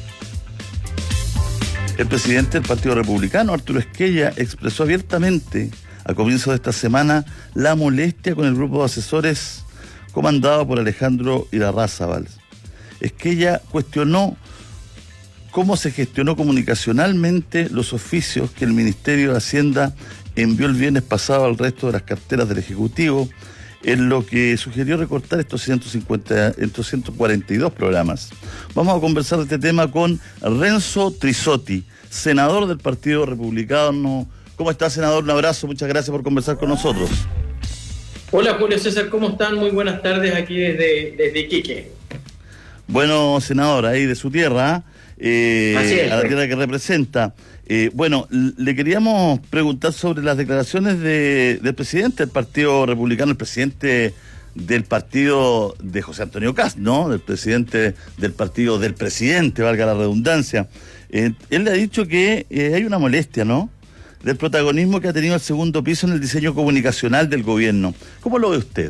El presidente del Partido Republicano, Arturo Esquella, expresó abiertamente a comienzos de esta semana la molestia con el grupo de asesores comandado por Alejandro Irarrázaval. Esquella cuestionó cómo se gestionó comunicacionalmente los oficios que el Ministerio de Hacienda envió el viernes pasado al resto de las carteras del Ejecutivo, en lo que sugirió recortar estos ciento cincuenta, estos ciento cuarenta y dos programas. Vamos a conversar de este tema con Renzo Trisotti, senador del Partido Republicano. ¿Cómo está, senador? Un abrazo, muchas gracias por conversar con nosotros. Hola, Julio César, ¿cómo están? Muy buenas tardes aquí desde, desde Iquique. Bueno, senador, ahí de su tierra, eh, Así es, a la sí. tierra que representa. Eh, bueno, le queríamos preguntar sobre las declaraciones de, del presidente del Partido Republicano, el presidente del partido de José Antonio Kast, ¿no? Del presidente del partido del presidente, valga la redundancia. Eh, él le ha dicho que eh, hay una molestia, ¿no?, del protagonismo que ha tenido el segundo piso en el diseño comunicacional del gobierno. ¿Cómo lo ve usted?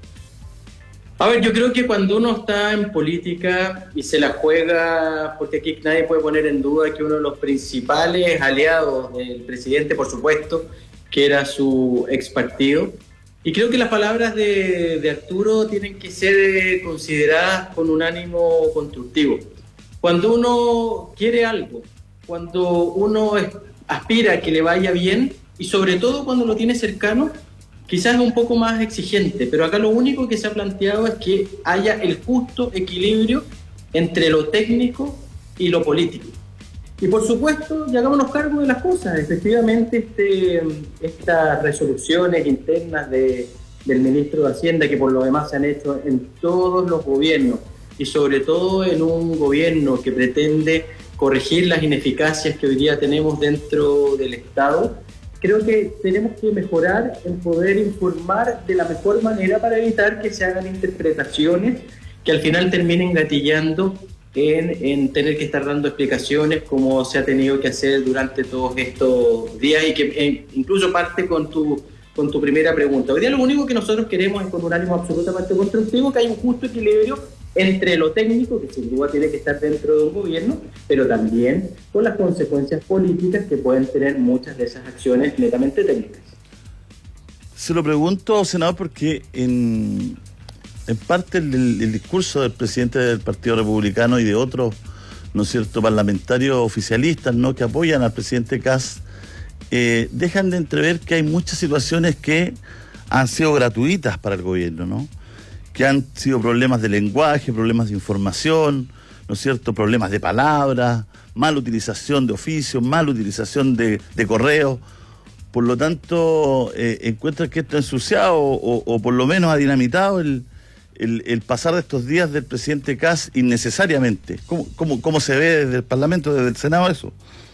A ver, yo creo que cuando uno está en política y se la juega, porque aquí nadie puede poner en duda que uno de los principales aliados del presidente, por supuesto, que era su ex partido, y creo que las palabras de, de Arturo tienen que ser consideradas con un ánimo constructivo. Cuando uno quiere algo, cuando uno aspira a que le vaya bien, y sobre todo cuando lo tiene cercano, quizás es un poco más exigente, pero acá lo único que se ha planteado es que haya el justo equilibrio entre lo técnico y lo político. Y por supuesto, ya hagámonos cargo de las cosas. Efectivamente, este, estas resoluciones internas de, del ministro de Hacienda, que por lo demás se han hecho en todos los gobiernos, y sobre todo en un gobierno que pretende corregir las ineficacias que hoy día tenemos dentro del Estado, creo que tenemos que mejorar en poder informar de la mejor manera para evitar que se hagan interpretaciones que al final terminen gatillando en, en tener que estar dando explicaciones como se ha tenido que hacer durante todos estos días y que eh, incluso parte con tu, con tu primera pregunta. Hoy día lo único que nosotros queremos es, con un ánimo absolutamente constructivo, que haya un justo equilibrio entre lo técnico, que sin duda tiene que estar dentro de un gobierno, pero también con las consecuencias políticas que pueden tener muchas de esas acciones netamente técnicas. Se lo pregunto, senador, porque en, en parte el, el discurso del presidente del Partido Republicano y de otros, ¿no es cierto?, parlamentarios oficialistas, ¿no?, que apoyan al presidente Kast, eh, dejan de entrever que hay muchas situaciones que han sido gratuitas para el gobierno, ¿no?, que han sido problemas de lenguaje, problemas de información, ¿no es cierto?, problemas de palabras, mala utilización de oficios, mala utilización de, de correos. Por lo tanto, eh, encuentran que esto ha ensuciado o, o por lo menos ha dinamitado el, el, el pasar de estos días del presidente Kast innecesariamente. ¿Cómo, cómo, cómo se ve desde el Parlamento, desde el Senado eso?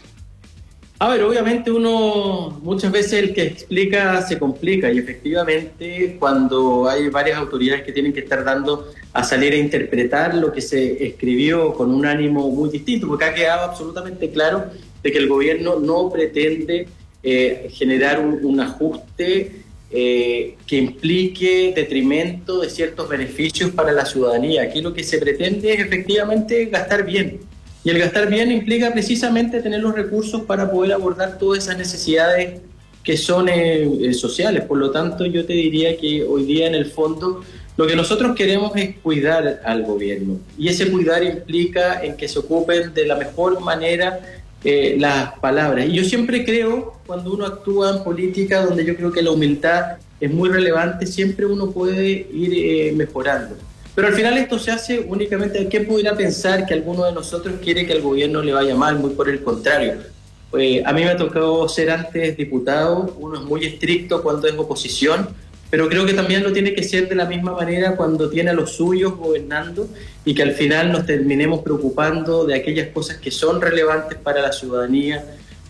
A ver, obviamente uno, muchas veces el que explica se complica, y efectivamente cuando hay varias autoridades que tienen que estar dando a salir a interpretar lo que se escribió con un ánimo muy distinto, porque ha quedado absolutamente claro de que el gobierno no pretende eh, generar un, un ajuste eh, que implique detrimento de ciertos beneficios para la ciudadanía. Aquí lo que se pretende es efectivamente gastar bien. Y el gastar bien implica precisamente tener los recursos para poder abordar todas esas necesidades que son eh, sociales. Por lo tanto, yo te diría que hoy día, en el fondo, lo que nosotros queremos es cuidar al gobierno. Y ese cuidar implica en que se ocupen de la mejor manera eh, las palabras. Y yo siempre creo, cuando uno actúa en política, donde yo creo que la humildad es muy relevante, siempre uno puede ir eh, mejorando. Pero al final esto se hace únicamente, ¿quién pudiera pensar que alguno de nosotros quiere que al gobierno le vaya mal? Muy por el contrario. Eh, a mí me ha tocado ser antes diputado, uno es muy estricto cuando es oposición, pero creo que también lo tiene que ser de la misma manera cuando tiene a los suyos gobernando, y que al final nos terminemos preocupando de aquellas cosas que son relevantes para la ciudadanía,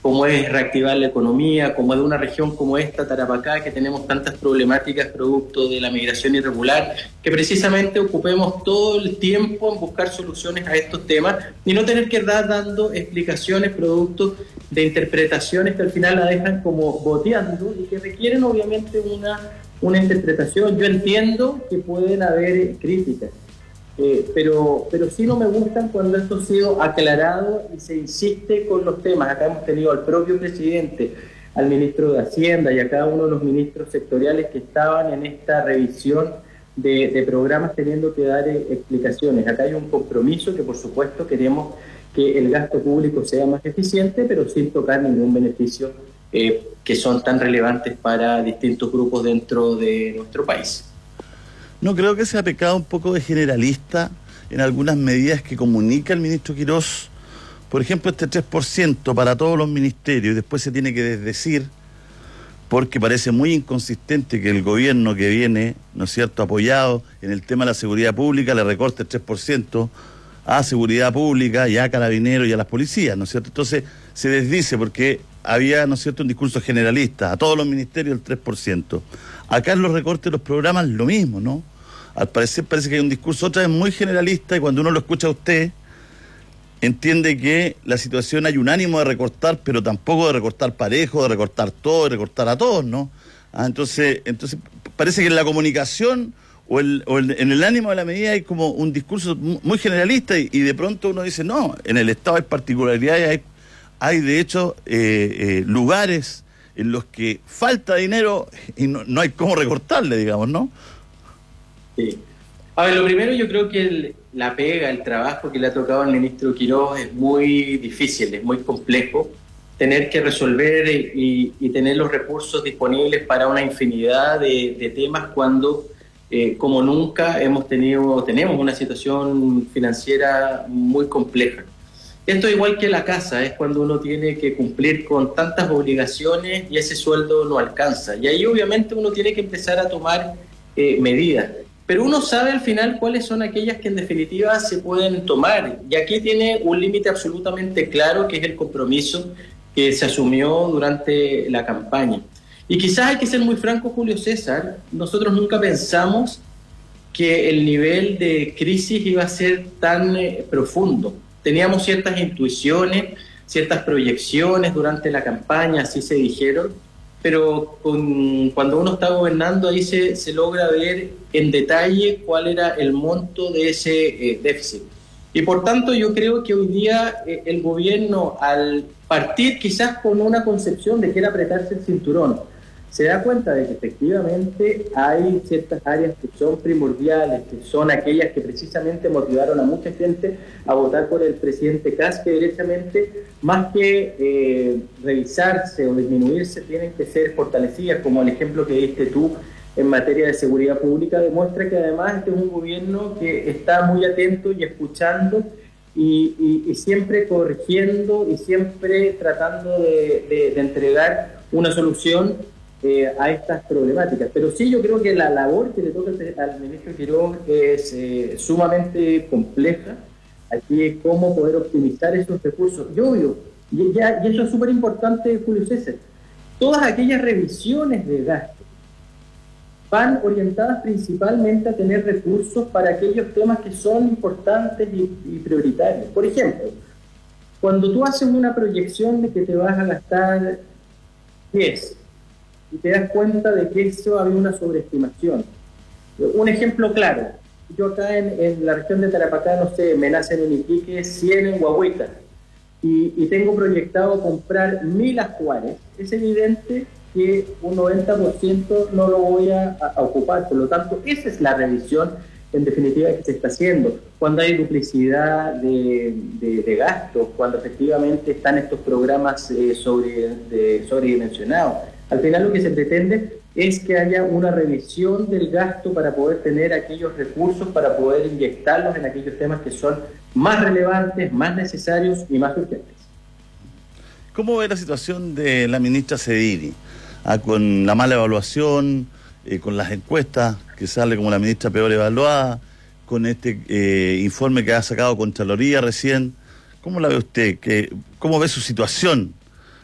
como es reactivar la economía, como es de una región como esta, Tarapacá, que tenemos tantas problemáticas producto de la migración irregular, que precisamente ocupemos todo el tiempo en buscar soluciones a estos temas y no tener que dar dando explicaciones producto de interpretaciones que al final la dejan como boteando y que requieren obviamente una, una interpretación. Yo entiendo que pueden haber críticas, Eh, pero, pero sí no me gustan cuando esto ha sido aclarado y se insiste con los temas. Acá hemos tenido al propio presidente, al ministro de Hacienda y a cada uno de los ministros sectoriales que estaban en esta revisión de, de programas teniendo que dar eh, explicaciones. Acá hay un compromiso que por supuesto queremos que el gasto público sea más eficiente, pero sin tocar ningún beneficio eh, que son tan relevantes para distintos grupos dentro de nuestro país. No creo que sea pecado un poco de generalista en algunas medidas que comunica el ministro Quirós. Por ejemplo, este tres por ciento para todos los ministerios y después se tiene que desdecir porque parece muy inconsistente que el gobierno que viene, ¿no es cierto?, apoyado en el tema de la seguridad pública, le recorte el tres por ciento a seguridad pública y a carabineros y a las policías, ¿no es cierto? Entonces se desdice porque había, ¿no es cierto?, un discurso generalista, a todos los ministerios el tres por ciento. Acá en los recortes de los programas lo mismo, ¿no? Al parecer parece que hay un discurso otra vez muy generalista y cuando uno lo escucha a usted entiende que la situación hay un ánimo de recortar, pero tampoco de recortar parejo, de recortar todo, de recortar a todos, ¿no? Ah, entonces, entonces parece que en la comunicación o, el, o el, en el ánimo de la medida hay como un discurso muy generalista y, y de pronto uno dice, no, en el Estado hay particularidades, hay, hay de hecho eh, eh, lugares en los que falta dinero y no, no hay cómo recortarle, digamos, ¿no? Sí. A ver, lo primero yo creo que el, la pega, el trabajo que le ha tocado al ministro Quirós es muy difícil, es muy complejo. Tener que resolver y, y tener los recursos disponibles para una infinidad de, de temas cuando, eh, como nunca, hemos tenido, tenemos una situación financiera muy compleja. Esto igual que la casa, es cuando uno tiene que cumplir con tantas obligaciones y ese sueldo no alcanza. Y ahí obviamente uno tiene que empezar a tomar eh, medidas. Pero uno sabe al final cuáles son aquellas que en definitiva se pueden tomar. Y aquí tiene un límite absolutamente claro, que es el compromiso que se asumió durante la campaña. Y quizás hay que ser muy franco, Julio César, nosotros nunca pensamos que el nivel de crisis iba a ser tan eh, profundo. Teníamos ciertas intuiciones, ciertas proyecciones durante la campaña, así se dijeron, pero con, cuando uno está gobernando ahí se, se logra ver en detalle cuál era el monto de ese eh, déficit. Y por tanto yo creo que hoy día eh, el gobierno, al partir quizás con una concepción de que era apretarse el cinturón, se da cuenta de que efectivamente hay ciertas áreas que son primordiales, que son aquellas que precisamente motivaron a mucha gente a votar por el presidente Kast, que directamente, más que eh, revisarse o disminuirse, tienen que ser fortalecidas, como el ejemplo que diste tú en materia de seguridad pública, demuestra que además este es un gobierno que está muy atento y escuchando y, y, y siempre corrigiendo y siempre tratando de, de, de entregar una solución Eh, a estas problemáticas. Pero sí, yo creo que la labor que le toca al ministro Quirós es eh, sumamente compleja. Aquí es cómo poder optimizar esos recursos. Yo obvio, y, ya, y eso es súper importante, Julio César, todas aquellas revisiones de gasto van orientadas principalmente a tener recursos para aquellos temas que son importantes y, y prioritarios. Por ejemplo, cuando tú haces una proyección de que te vas a gastar diez y te das cuenta de que eso había una sobreestimación. Un ejemplo claro, yo acá en, en la región de Tarapacá, no sé, me nacen en Iquique, cien en Huahuita, y, y tengo proyectado comprar mil ajuares, es evidente que un noventa por ciento no lo voy a, a ocupar, por lo tanto, esa es la revisión en definitiva que se está haciendo. Cuando hay duplicidad de, de, de gastos, cuando efectivamente están estos programas eh, sobre, de, sobredimensionados, al final lo que se pretende es que haya una revisión del gasto para poder tener aquellos recursos, para poder inyectarlos en aquellos temas que son más relevantes, más necesarios y más urgentes. ¿Cómo ve la situación de la ministra Cedini? Ah, con la mala evaluación, eh, con las encuestas, que sale como la ministra peor evaluada, con este eh, informe que ha sacado Contraloría recién. ¿Cómo la ve usted? ¿Qué, ¿Cómo ve su situación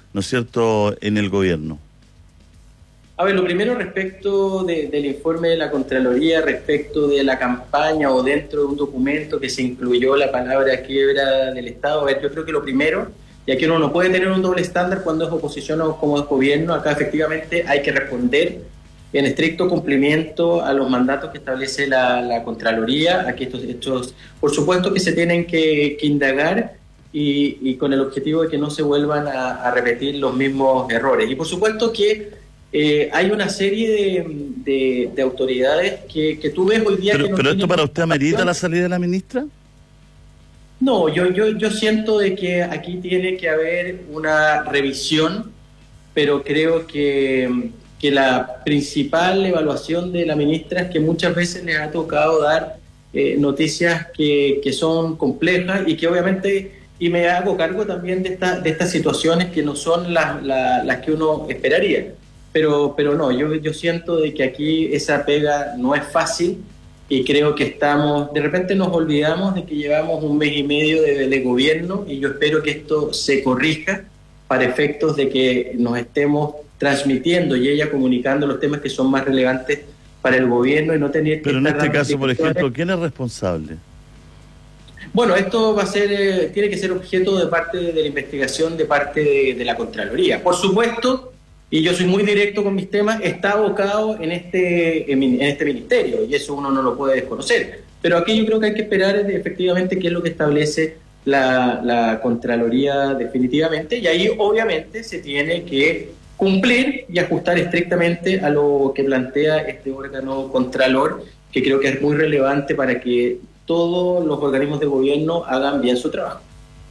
¿no es cierto?, en el gobierno. A ver, lo primero respecto de, del informe de la Contraloría, respecto de la campaña o dentro de un documento que se incluyó la palabra quiebra del Estado. A ver, yo creo que lo primero, y aquí uno no puede tener un doble estándar cuando es oposición o como es gobierno, acá efectivamente hay que responder en estricto cumplimiento a los mandatos que establece la, la Contraloría. Aquí estos hechos, por supuesto que se tienen que, que indagar y, y con el objetivo de que no se vuelvan a, a repetir los mismos errores. Y por supuesto que Eh, hay una serie de, de, de autoridades que, que tú ves hoy día... ¿Pero, que no pero esto para usted amerita información. la salida de la ministra? No, yo, yo, yo siento de que aquí tiene que haber una revisión, pero creo que, que la principal evaluación de la ministra es que muchas veces les ha tocado dar eh, noticias que, que son complejas y que obviamente... Y me hago cargo también de, esta, de estas situaciones que no son las, las, las que uno esperaría. Pero, pero no, yo, yo siento de que aquí esa pega no es fácil y creo que estamos, de repente nos olvidamos de que llevamos un mes y medio de, de gobierno y yo espero que esto se corrija para efectos de que nos estemos transmitiendo y ella comunicando los temas que son más relevantes para el gobierno y no tener que... Pero en este caso, por explicaciones. ejemplo, ¿quién es responsable? Bueno, esto va a ser, eh, tiene que ser objeto de parte de la investigación de parte de, de la Contraloría. Por supuesto, y yo soy muy directo con mis temas, está abocado en este, en este ministerio, y eso uno no lo puede desconocer. Pero aquí yo creo que hay que esperar efectivamente qué es lo que establece la, la Contraloría definitivamente, y ahí obviamente se tiene que cumplir y ajustar estrictamente a lo que plantea este órgano Contralor, que creo que es muy relevante para que todos los organismos de gobierno hagan bien su trabajo.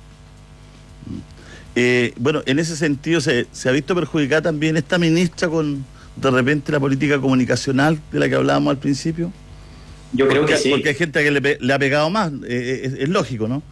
Eh, bueno, en ese sentido, ¿se, ¿se ha visto perjudicada también esta ministra con, de repente, la política comunicacional de la que hablábamos al principio? Yo creo porque, que sí. Porque hay gente que le, le ha pegado más, eh, es, es lógico, ¿no?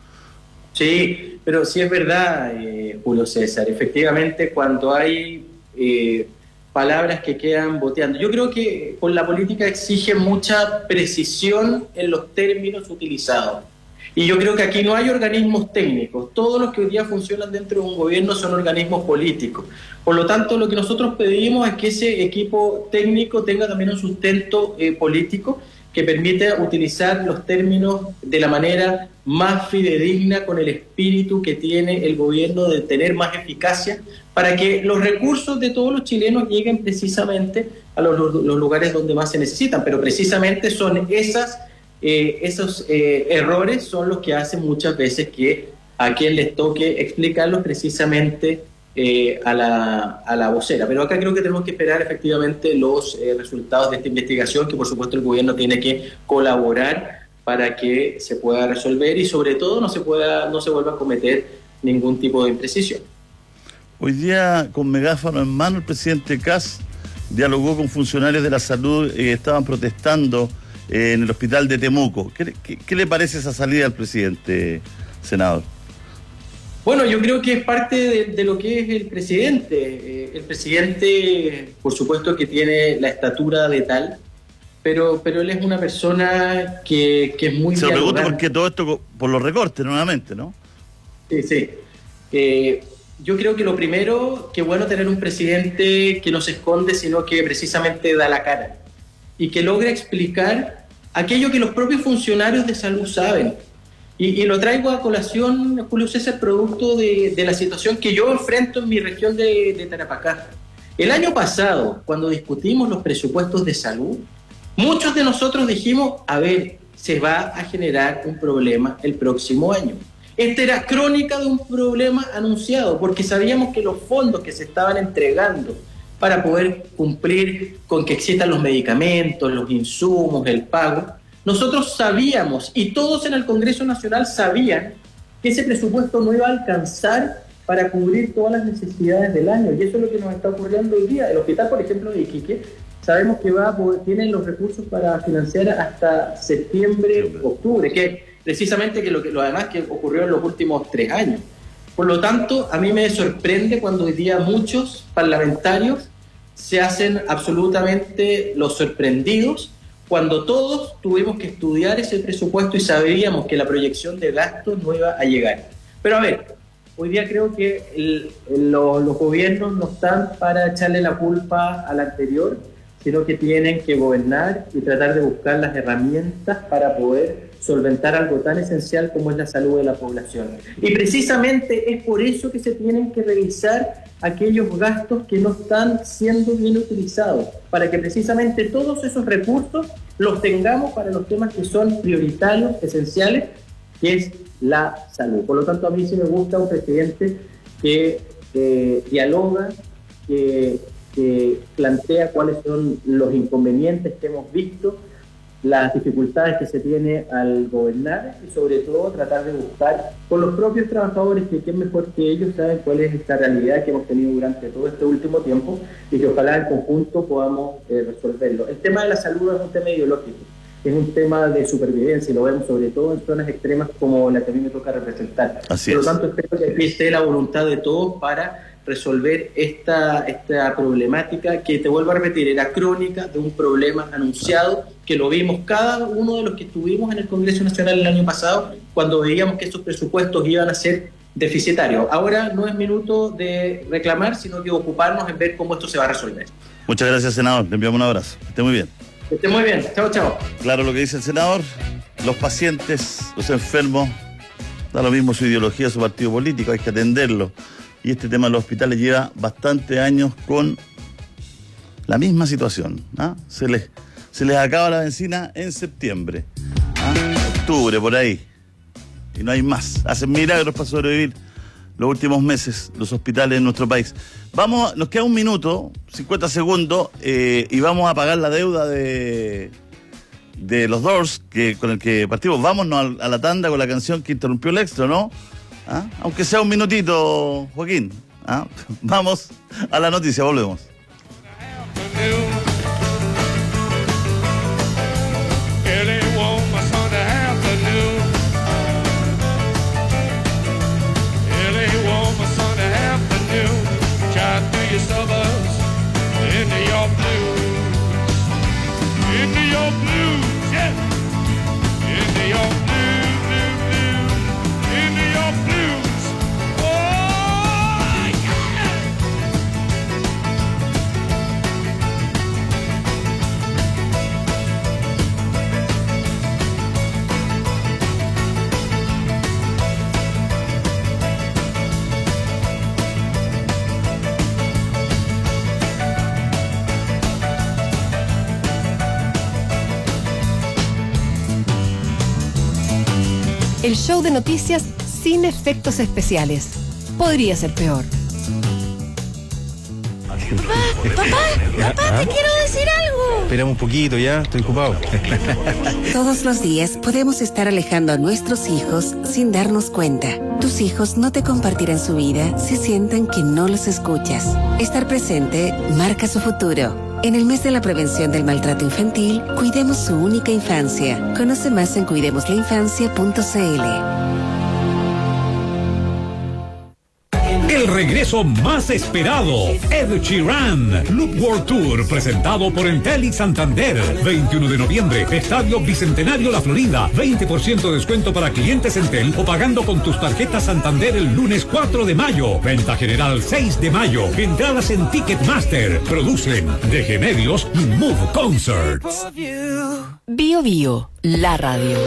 Sí, pero sí es verdad, eh, Julio César. Efectivamente, cuando hay eh, palabras que quedan boteando. Yo creo que con la política exige mucha precisión en los términos utilizados. Y yo creo que aquí no hay organismos técnicos. Todos los que hoy día funcionan dentro de un gobierno son organismos políticos. Por lo tanto, lo que nosotros pedimos es que ese equipo técnico tenga también un sustento eh, político que permita utilizar los términos de la manera más fidedigna con el espíritu que tiene el gobierno de tener más eficacia para que los recursos de todos los chilenos lleguen precisamente a los, los lugares donde más se necesitan. Pero precisamente son esas... Eh, esos eh, errores son los que hacen muchas veces que a quien les toque explicarlos precisamente eh, a, la, a la vocera. Pero acá creo que tenemos que esperar efectivamente los eh, resultados de esta investigación, que por supuesto el gobierno tiene que colaborar para que se pueda resolver y sobre todo no se pueda, no se vuelva a cometer ningún tipo de imprecisión. Hoy día, con megáfono en mano, el presidente Kast dialogó con funcionarios de la salud que eh, estaban protestando en el hospital de Temuco. ¿Qué, qué, ¿Qué le parece esa salida al presidente, senador? Bueno, yo creo que es parte de, de lo que es el presidente. Eh, el presidente, por supuesto que tiene la estatura de tal, pero, pero él es una persona que, que es muy... Se lo pregunto porque todo esto por los recortes, nuevamente, ¿no? Sí, sí. Eh, yo creo que lo primero, que bueno tener un presidente que no se esconde, sino que precisamente da la cara y que logra explicar aquello que los propios funcionarios de salud saben. Y, y lo traigo a colación, Julio César, producto de, de la situación que yo enfrento en mi región de, de Tarapacá. El año pasado, cuando discutimos los presupuestos de salud, muchos de nosotros dijimos, a ver, se va a generar un problema el próximo año. Esta era crónica de un problema anunciado, porque sabíamos que los fondos que se estaban entregando para poder cumplir con que existan los medicamentos, los insumos, el pago. Nosotros sabíamos, y todos en el Congreso Nacional sabían, que ese presupuesto no iba a alcanzar para cubrir todas las necesidades del año. Y eso es lo que nos está ocurriendo hoy día. El hospital, por ejemplo, de Iquique, sabemos que va a poder, tienen los recursos para financiar hasta septiembre, octubre, que precisamente que lo que lo además que ocurrió en los últimos tres años. Por lo tanto, a mí me sorprende cuando hoy día muchos parlamentarios se hacen absolutamente los sorprendidos, cuando todos tuvimos que estudiar ese presupuesto y sabíamos que la proyección de gastos no iba a llegar. Pero a ver, hoy día creo que el, el, lo, los gobiernos no están para echarle la culpa al anterior, sino que tienen que gobernar y tratar de buscar las herramientas para poder solventar algo tan esencial como es la salud de la población. Y precisamente es por eso que se tienen que revisar aquellos gastos que no están siendo bien utilizados, para que precisamente todos esos recursos los tengamos para los temas que son prioritarios, esenciales, que es la salud. Por lo tanto, a mí sí me gusta un presidente que eh, dialoga, que, que plantea cuáles son los inconvenientes que hemos visto, las dificultades que se tiene al gobernar y sobre todo tratar de buscar con los propios trabajadores, que quién mejor que ellos saben cuál es esta realidad que hemos tenido durante todo este último tiempo y que ojalá en conjunto podamos eh, resolverlo. El tema de la salud es un tema ideológico, es un tema de supervivencia y lo vemos sobre todo en zonas extremas como la que a mí me toca representar. Así Por lo es. tanto, espero que aquí esté la voluntad de todos para resolver esta, esta problemática que, te vuelvo a repetir, era crónica de un problema anunciado que lo vimos cada uno de los que estuvimos en el Congreso Nacional el año pasado cuando veíamos que estos presupuestos iban a ser deficitarios. Ahora no es minuto de reclamar, sino que ocuparnos en ver cómo esto se va a resolver. Muchas gracias, senador. Le enviamos un abrazo. Que esté muy bien. Que esté muy bien. Chao, chao. Claro lo que dice el senador. Los pacientes, los enfermos, da lo mismo su ideología, su partido político, hay que atenderlo. Y este tema de los hospitales lleva bastantes años con la misma situación. ¿Ah? Se les, se les acaba la benzina en septiembre, ¿ah? Octubre, por ahí. Y no hay más. Hacen milagros para sobrevivir los últimos meses los hospitales en nuestro país. Vamos, nos queda un minuto, cincuenta segundos, eh, y vamos a pagar la deuda de, de los Doors, que, con el que partimos. Vámonos a, a la tanda con la canción que interrumpió el extra, ¿no? ¿Ah? Aunque sea un minutito, Joaquín. ¿Ah? Vamos a la noticia, volvemos. El show de noticias sin efectos especiales. Podría ser peor. Papá, papá, papá, te quiero decir algo. Esperamos un poquito ya, estoy ocupado. Todos los días podemos estar alejando a nuestros hijos sin darnos cuenta. Tus hijos no te compartirán su vida si sienten que no los escuchas. Estar presente marca su futuro. En el mes de la prevención del maltrato infantil, cuidemos su única infancia. Conoce más en cuidemos la infancia punto c l. El regreso más esperado, Ed Sheeran, Loop World Tour, presentado por Entel y Santander. veintiuno de noviembre, Estadio Bicentenario La Florida. veinte por ciento de descuento para clientes Entel o pagando con tus tarjetas Santander el lunes cuatro de mayo. Venta general seis de mayo. Entradas en Ticketmaster. Producen D G Medios y Move Concerts. Bio Bio, la radio.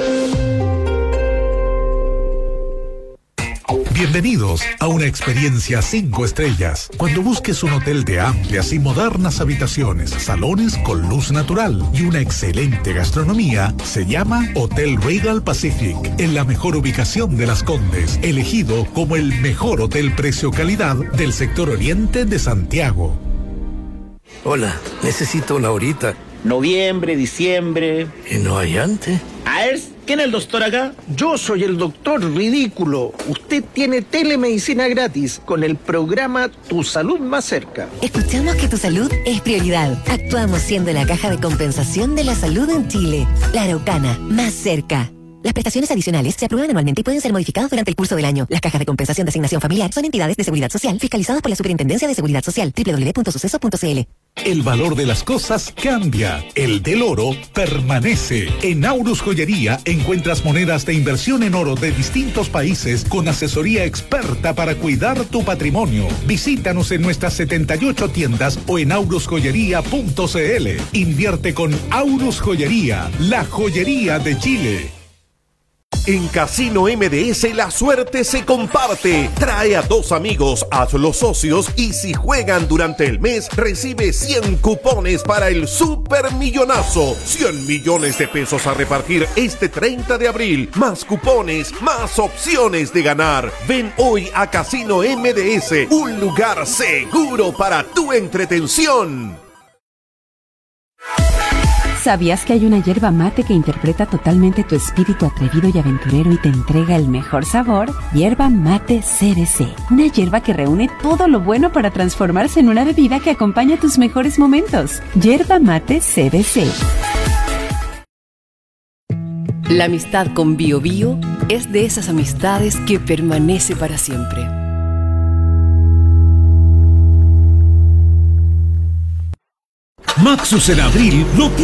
Bienvenidos a una experiencia cinco estrellas. Cuando busques un hotel de amplias y modernas habitaciones, salones con luz natural y una excelente gastronomía, se llama Hotel Regal Pacific, en la mejor ubicación de Las Condes, elegido como el mejor hotel precio-calidad del sector oriente de Santiago. Hola, necesito una horita. Noviembre, diciembre. ¿Y no hay antes? A ver, ¿quién es el doctor acá? Yo soy el doctor ridículo. Usted tiene telemedicina gratis con el programa Tu Salud Más Cerca. Escuchamos que tu salud es prioridad. Actuamos siendo la caja de compensación de la salud en Chile. La Araucana, más cerca. Las prestaciones adicionales se aprueban anualmente y pueden ser modificadas durante el curso del año. Las cajas de compensación de asignación familiar son entidades de seguridad social fiscalizadas por la Superintendencia de Seguridad Social. doble u doble u doble u punto suceso punto c l. El valor de las cosas cambia. El del oro permanece. En Aurus Joyería encuentras monedas de inversión en oro de distintos países con asesoría experta para cuidar tu patrimonio. Visítanos en nuestras setenta y ocho tiendas o en aurus joyería punto c l. Invierte con Aurus Joyería, la joyería de Chile. En Casino M D S la suerte se comparte. Trae a dos amigos, hazlos socios y si juegan durante el mes recibe cien cupones para el Super Millonazo. cien millones de pesos a repartir este treinta de abril. Más cupones, más opciones de ganar. Ven hoy a Casino M D S, un lugar seguro para tu entretención. ¿Sabías que hay una yerba mate que interpreta totalmente tu espíritu atrevido y aventurero y te entrega el mejor sabor? Yerba Mate C B C. Una yerba que reúne todo lo bueno para transformarse en una bebida que acompaña tus mejores momentos. Yerba Mate C B C. La amistad con Bio Bio es de esas amistades que permanece para siempre. Maxus en abril no